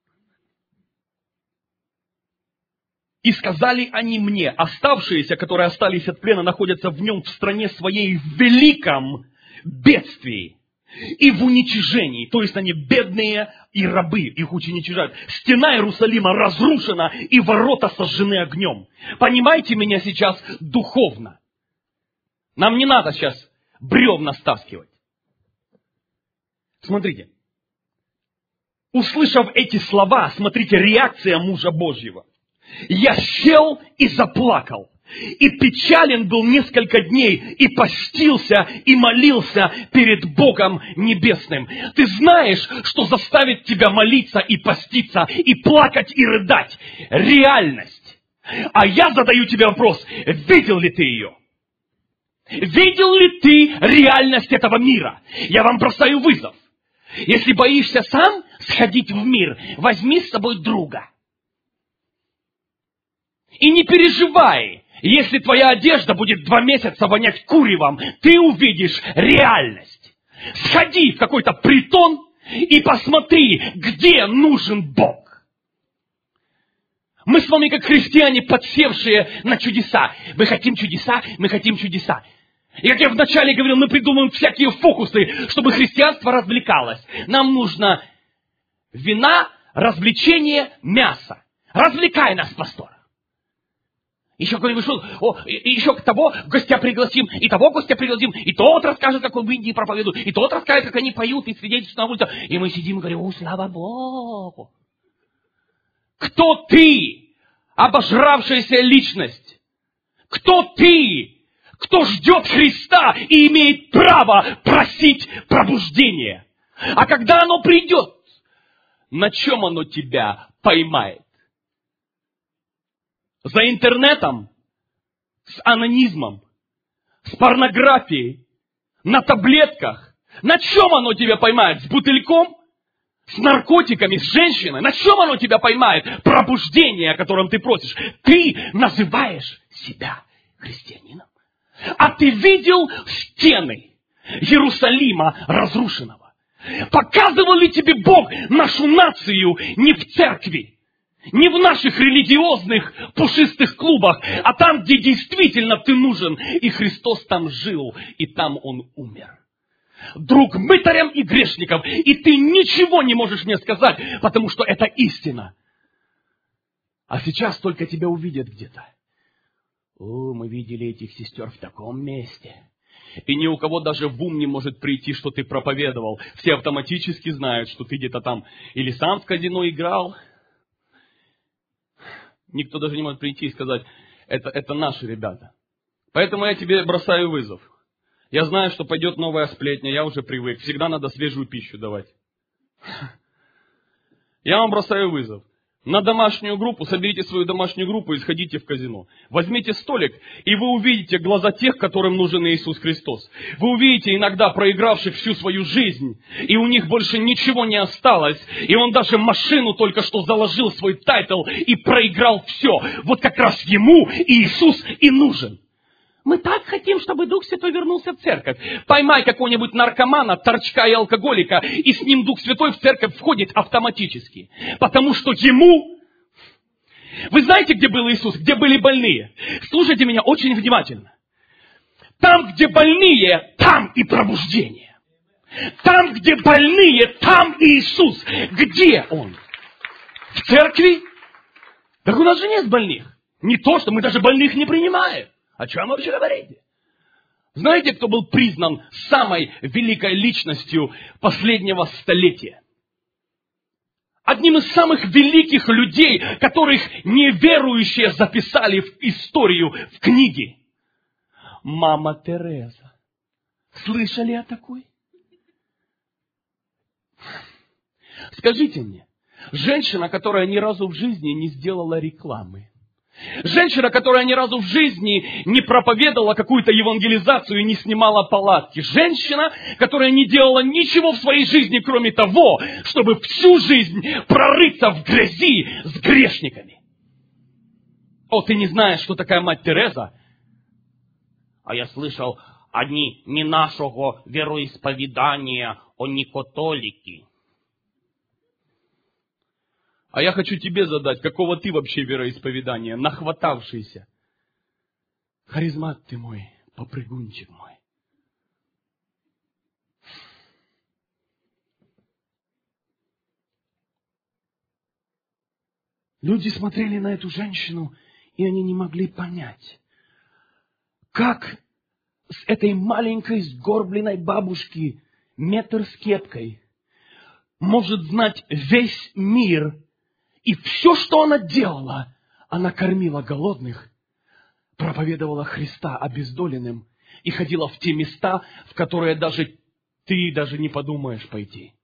[SPEAKER 1] И сказали они мне, оставшиеся, которые остались от плена, находятся в нем в стране своей в великом бедствии и в уничижении. То есть они бедные и рабы, их уничижают. Стена Иерусалима разрушена и ворота сожжены огнем. Понимаете меня сейчас духовно. Нам не надо сейчас бревна стаскивать. Смотрите. Услышав эти слова, смотрите, реакция мужа Божьего. Я сел и заплакал, и печален был несколько дней, и постился, и молился перед Богом Небесным. Ты знаешь, что заставит тебя молиться и поститься, и плакать, и рыдать? Реальность. А я задаю тебе вопрос, видел ли ты ее? Видел ли ты реальность этого мира? Я вам бросаю вызов. Если боишься сам сходить в мир, возьми с собой друга. И не переживай, если твоя одежда будет 2 месяца вонять куревом, ты увидишь реальность. Сходи в какой-то притон и посмотри, где нужен Бог. Мы с вами, как христиане, подсевшие на чудеса. Мы хотим чудеса, мы хотим чудеса. И как я вначале говорил, мы придумываем всякие фокусы, чтобы христианство развлекалось. Нам нужно вина, развлечение, мясо. Развлекай нас, пастор. Еще кто-нибудь шел, еще того гостя пригласим, и того гостя пригласим, и тот расскажет, как он в Индии проповедует, и тот расскажет, как они поют и свидетельствуют на улице. И мы сидим и говорим, слава Богу. Кто ты, обожравшаяся личность? Кто ты, кто ждет Христа и имеет право просить пробуждения? А когда оно придет, на чем оно тебя поймает? За интернетом, с анонизмом, с порнографией, на таблетках. На чем оно тебя поймает? С бутыльком? С наркотиками? С женщиной? На чем оно тебя поймает? Пробуждение, о котором ты просишь. Ты называешь себя христианином. А ты видел стены Иерусалима разрушенного? Показывал ли тебе Бог нашу нацию не в церкви? Не в наших религиозных пушистых клубах, а там, где действительно ты нужен. И Христос там жил, и там Он умер. Друг мытарям и грешникам. И ты ничего не можешь мне сказать, потому что это истина. А сейчас только тебя увидят где-то. Мы видели этих сестер в таком месте. И ни у кого даже в ум не может прийти, что ты проповедовал. Все автоматически знают, что ты где-то там или сам в казино играл. Никто даже не может прийти и сказать, это наши ребята. Поэтому я тебе бросаю вызов. Я знаю, что пойдет новая сплетня, я уже привык. Всегда надо свежую пищу давать. Я вам бросаю вызов. На домашнюю группу, соберите свою домашнюю группу и сходите в казино. Возьмите столик, и вы увидите глаза тех, которым нужен Иисус Христос. Вы увидите иногда проигравших всю свою жизнь, и у них больше ничего не осталось, и он даже машину только что заложил свой тайтл и проиграл все. Вот как раз ему Иисус и нужен. Мы так хотим, чтобы Дух Святой вернулся в церковь. Поймай какого-нибудь наркомана, торчка и алкоголика, и с ним Дух Святой в церковь входит автоматически. Потому что ему... Вы знаете, где был Иисус? Где были больные? Слушайте меня очень внимательно. Там, где больные, там и пробуждение. Там, где больные, там Иисус. Где Он? В церкви? Так у нас же нет больных. Не то, что мы даже больных не принимаем. О чем вы вообще говорите? Знаете, кто был признан самой великой личностью последнего столетия? Одним из самых великих людей, которых неверующие записали в историю, в книги. Мама Тереза. Слышали о такой? Скажите мне, женщина, которая ни разу в жизни не сделала рекламы, Женщина, которая ни разу в жизни не проповедовала какую-то евангелизацию и не снимала палатки. Женщина, которая не делала ничего в своей жизни, кроме того, чтобы всю жизнь прорыться в грязи с грешниками. О, ты не знаешь, что такая мать Тереза? А я слышал, они не нашего вероисповедания, они католики. А я хочу тебе задать, какого ты вообще вероисповедания, нахватавшийся? Харизмат ты мой, попрыгунчик мой. Люди смотрели на эту женщину, и они не могли понять, как с этой маленькой сгорбленной бабушки, метр с кепкой, может знать весь мир. И все, что она делала, она кормила голодных, проповедовала Христа обездоленным и ходила в те места, в которые ты даже не подумаешь пойти.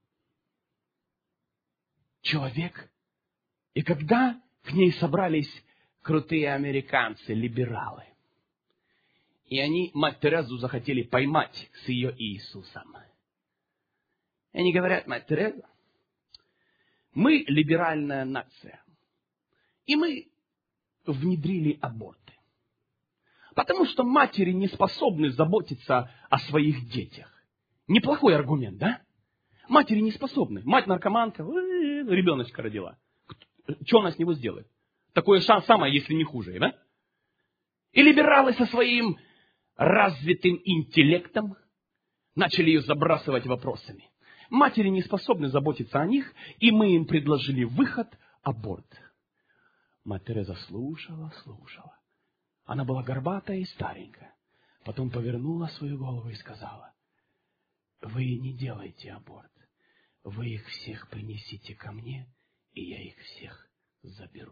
[SPEAKER 1] Человек. И когда к ней собрались крутые американцы, либералы, и они мать Терезу захотели поймать с ее Иисусом. И они говорят: мать Тереза, мы либеральная нация. И мы внедрили аборты. Потому что матери не способны заботиться о своих детях. Неплохой аргумент, да? Матери не способны. Мать наркоманка, ребеночка родила. Что она с него сделает? Такое самое, если не хуже, да? И либералы со своим развитым интеллектом начали ее забрасывать вопросами. Матери не способны заботиться о них, и мы им предложили выход – аборт. Мать Тереза слушала. Она была горбатая и старенькая. Потом повернула свою голову и сказала: вы не делайте аборт. Вы их всех принесите ко мне, и я их всех заберу.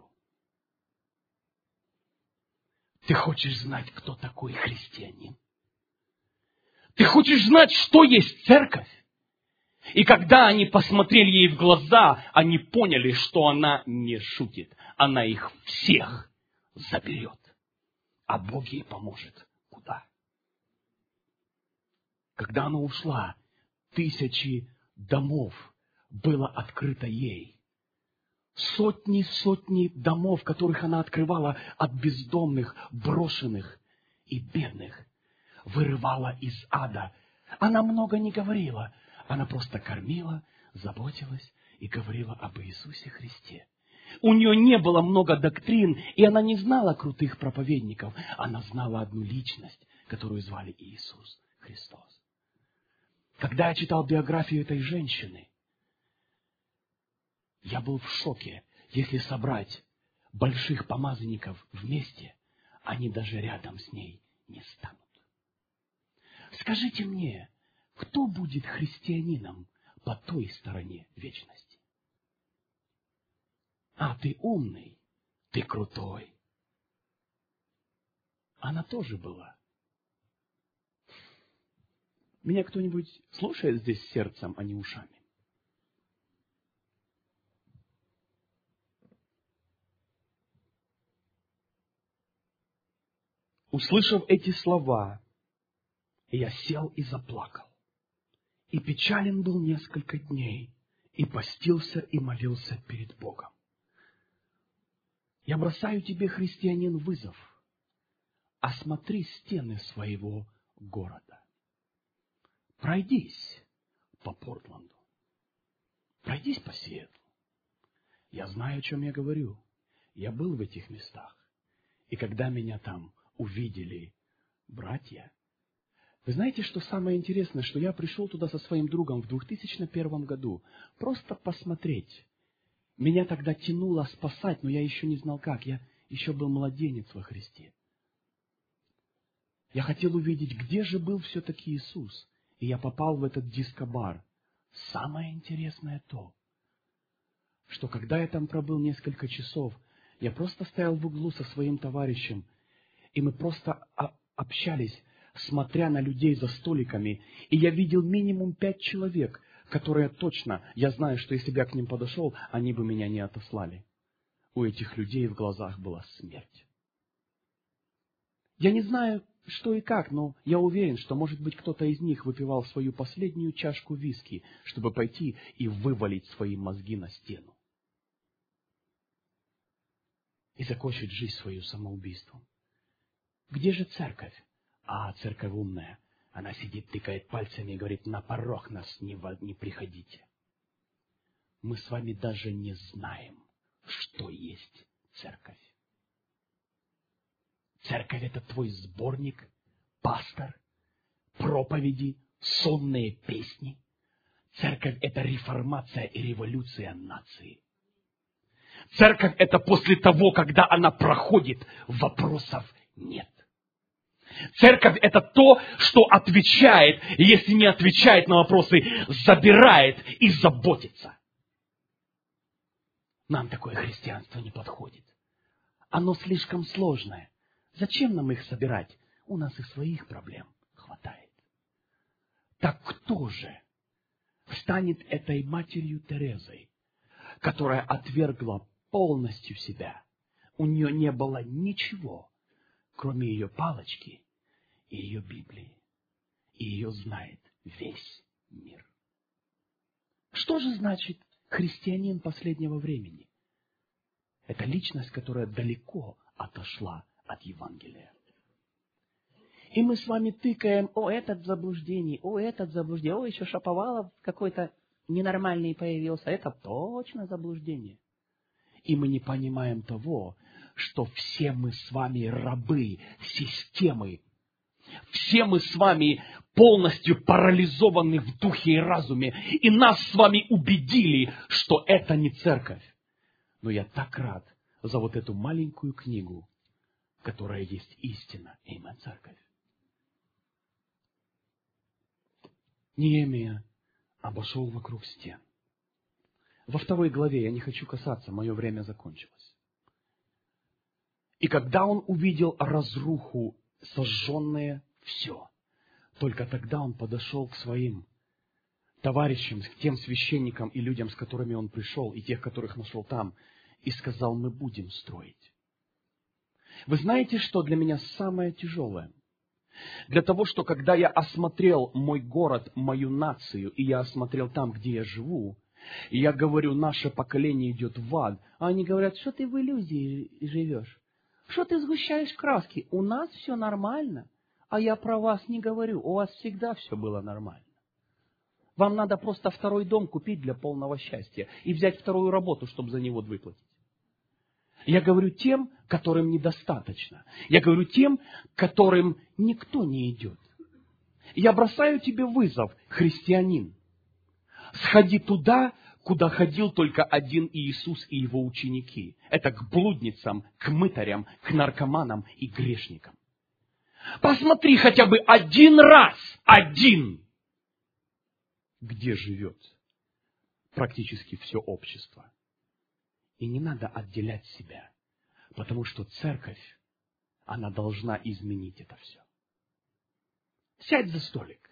[SPEAKER 1] Ты хочешь знать, кто такой христианин? Ты хочешь знать, что есть церковь? И когда они посмотрели ей в глаза, они поняли, что она не шутит. Она их всех заберет. А Бог ей поможет. Куда? Когда она ушла, 1000 домов было открыто ей. Сотни домов, которых она открывала от бездомных, брошенных и бедных. Вырывала из ада. Она много не говорила. Она просто кормила, заботилась и говорила об Иисусе Христе. У нее не было много доктрин, и она не знала крутых проповедников. Она знала одну личность, которую звали Иисус Христос. Когда я читал биографию этой женщины, я был в шоке. Если собрать больших помазанников вместе, они даже рядом с ней не станут. Скажите мне, кто будет христианином по той стороне вечности? А, ты умный, ты крутой. Она тоже была. Меня кто-нибудь слушает здесь сердцем, а не ушами? Услышав эти слова, я сел и заплакал. И печален был несколько дней, и постился, и молился перед Богом. Я бросаю тебе, христианин, вызов. Осмотри стены своего города. Пройдись по Портланду. Пройдись по Сиэтлу. Я знаю, о чем я говорю. Я был в этих местах. И когда меня там увидели братья, вы знаете, что самое интересное, что я пришел туда со своим другом в 2001 году, просто посмотреть. Меня тогда тянуло спасать, но я еще не знал как. Я еще был младенец во Христе. Я хотел увидеть, где же был все-таки Иисус. И я попал в этот дискобар. Самое интересное то, что когда я там пробыл несколько часов, я просто стоял в углу со своим товарищем, и мы просто общались, смотря на людей за столиками, и я видел минимум 5 человек, которые точно, я знаю, что если бы я к ним подошел, они бы меня не отослали. У этих людей в глазах была смерть. Я не знаю, что и как, но я уверен, что, может быть, кто-то из них выпивал свою последнюю чашку виски, чтобы пойти и вывалить свои мозги на стену. И закончить жизнь свою самоубийством. Где же церковь? А, церковь умная. Она сидит, тыкает пальцами и говорит: на порог нас не приходите. Мы с вами даже не знаем, что есть церковь. Церковь — это твой сборник, пастор, проповеди, сонные песни. Церковь — это реформация и революция нации. Церковь — это после того, когда она проходит, вопросов нет. Церковь — это то, что отвечает, и если не отвечает на вопросы, забирает и заботится. Нам такое христианство не подходит. Оно слишком сложное. Зачем нам их собирать? У нас и своих проблем хватает. Так кто же станет этой матерью Терезой, которая отвергла полностью себя? У нее не было ничего, кроме ее палочки и ее Библии. И ее знает весь мир. Что же значит христианин последнего времени? Это личность, которая далеко отошла от Евангелия. И мы с вами тыкаем: о, этот в заблуждении, о, этот в заблуждении, о, еще Шаповалов какой-то ненормальный появился, это точно заблуждение. И мы не понимаем того, что все мы с вами рабы системы. Все мы с вами полностью парализованы в духе и разуме. И нас с вами убедили, что это не церковь. Но я так рад за вот эту маленькую книгу, которая есть истина, имя церковь. Неемия обошел вокруг стен. Во 2 главе, я не хочу касаться, мое время закончилось. И когда он увидел разруху, сожженное все, только тогда он подошел к своим товарищам, к тем священникам и людям, с которыми он пришел, и тех, которых нашел там, и сказал: мы будем строить. Вы знаете, что для меня самое тяжелое? Для того, что когда я осмотрел мой город, мою нацию, и я осмотрел там, где я живу, и я говорю: наше поколение идет в ад, а они говорят: что ты в иллюзии живешь? Что ты сгущаешь краски? У нас все нормально, а я про вас не говорю, у вас всегда все было нормально. Вам надо просто 2-й дом купить для полного счастья и взять 2-ю работу, чтобы за него выплатить. Я говорю тем, которым недостаточно. Я говорю тем, которым никто не идет. Я бросаю тебе вызов, христианин. Сходи туда, куда ходил только один Иисус и его ученики. Это к блудницам, к мытарям, к наркоманам и грешникам. Посмотри хотя бы один раз, где живет практически все общество. И не надо отделять себя, потому что церковь, она должна изменить это все. Сядь за столик,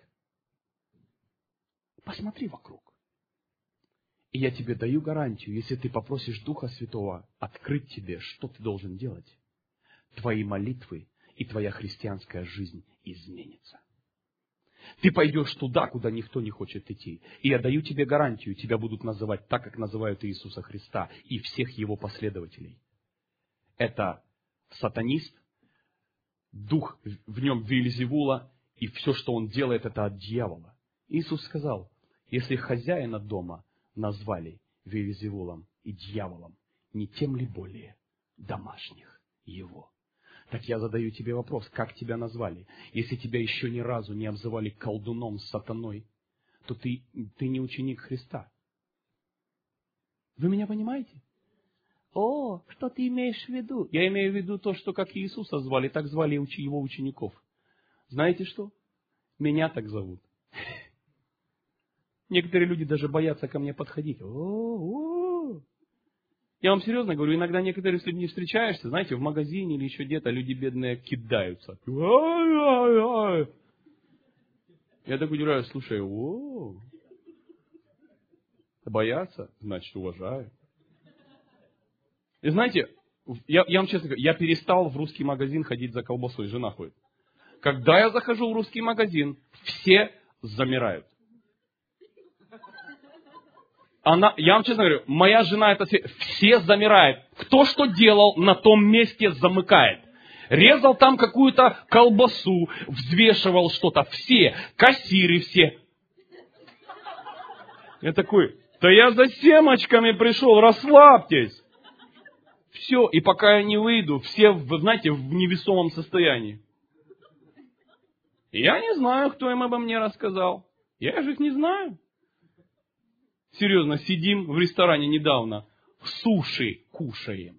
[SPEAKER 1] посмотри вокруг. И я тебе даю гарантию, если ты попросишь Духа Святого открыть тебе, что ты должен делать, твои молитвы и твоя христианская жизнь изменится. Ты пойдешь туда, куда никто не хочет идти. И я даю тебе гарантию, тебя будут называть так, как называют Иисуса Христа и всех его последователей. Это сатанист, дух в нем Веельзевула, и все, что он делает, это от дьявола. Иисус сказал: если хозяина дома назвали Веельзевулом и дьяволом, не тем ли более домашних его? Так я задаю тебе вопрос: как тебя назвали? Если тебя еще ни разу не обзывали колдуном, сатаной, то ты не ученик Христа. Вы меня понимаете? О, что ты имеешь в виду? Я имею в виду то, что как Иисуса звали, так звали его учеников. Знаете что? Меня так зовут. Некоторые люди даже боятся ко мне подходить. Я вам серьезно говорю, иногда некоторые с людьми встречаешься, знаете, в магазине или еще где-то, люди бедные кидаются. Я так удивляюсь: слушай, боятся, значит, уважаю. И знаете, Я вам честно говорю, я перестал в русский магазин ходить за колбасой, жена ходит. Когда я захожу в русский магазин, все замирают. Я вам честно говорю, моя жена это все замирают. Кто что делал, на том месте замыкает. Резал там какую-то колбасу, взвешивал что-то. Все, кассиры все. Я такой, да я за семечками пришел, расслабьтесь. Все, и пока я не выйду, все, вы знаете, в невесомом состоянии. Я не знаю, кто им обо мне рассказал. Я же их не знаю. Серьезно, сидим в ресторане недавно, суши кушаем.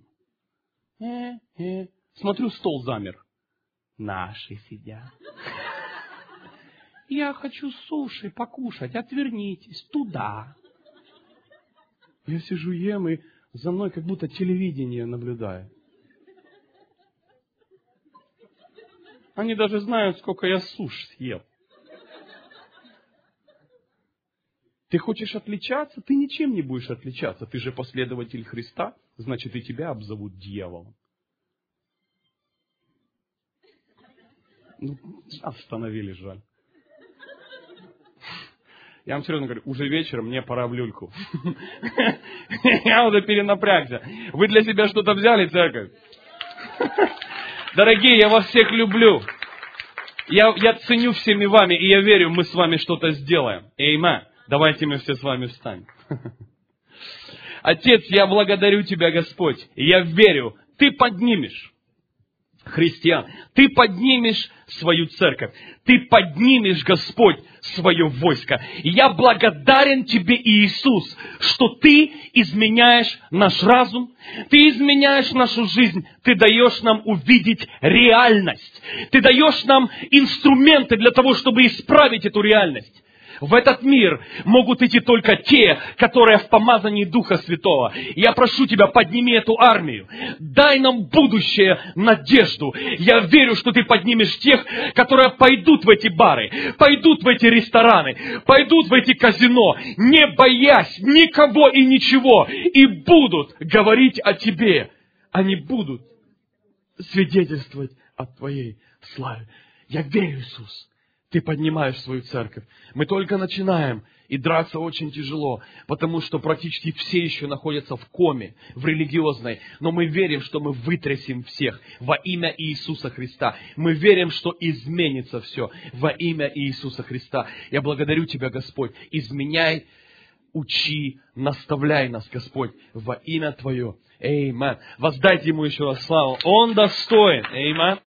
[SPEAKER 1] Смотрю, стол замер. Наши сидят. Я хочу суши покушать, отвернитесь туда. Я сижу, ем, и за мной как будто телевидение наблюдает. Они даже знают, сколько я суш съел. Ты хочешь отличаться? Ты ничем не будешь отличаться. Ты же последователь Христа, значит и тебя обзовут дьяволом. Остановили, жаль. Я вам серьезно говорю, уже вечером, мне пора в люльку. Я уже перенапрягся. Вы для себя что-то взяли, церковь? Дорогие, я вас всех люблю. Я ценю всеми вами, и я верю, мы с вами что-то сделаем. Аминь. Давайте мы все с вами встанем. Отец, я благодарю Тебя, Господь. И я верю, Ты поднимешь христиан. Ты поднимешь свою церковь. Ты поднимешь, Господь, свое войско. И я благодарен Тебе, Иисус, что Ты изменяешь наш разум, Ты изменяешь нашу жизнь, Ты даешь нам увидеть реальность. Ты даешь нам инструменты для того, чтобы исправить эту реальность. В этот мир могут идти только те, которые в помазании Духа Святого. Я прошу Тебя, подними эту армию. Дай нам будущее, надежду. Я верю, что Ты поднимешь тех, которые пойдут в эти бары, пойдут в эти рестораны, пойдут в эти казино, не боясь никого и ничего, и будут говорить о Тебе. Они будут свидетельствовать о Твоей славе. Я верю, Иисус. Ты поднимаешь свою церковь. Мы только начинаем, и драться очень тяжело, потому что практически все еще находятся в коме, в религиозной. Но мы верим, что мы вытрясем всех во имя Иисуса Христа. Мы верим, что изменится все во имя Иисуса Христа. Я благодарю Тебя, Господь. Изменяй, учи, наставляй нас, Господь, во имя Твое. Аминь. Воздайте Ему еще раз славу. Он достоин. Аминь.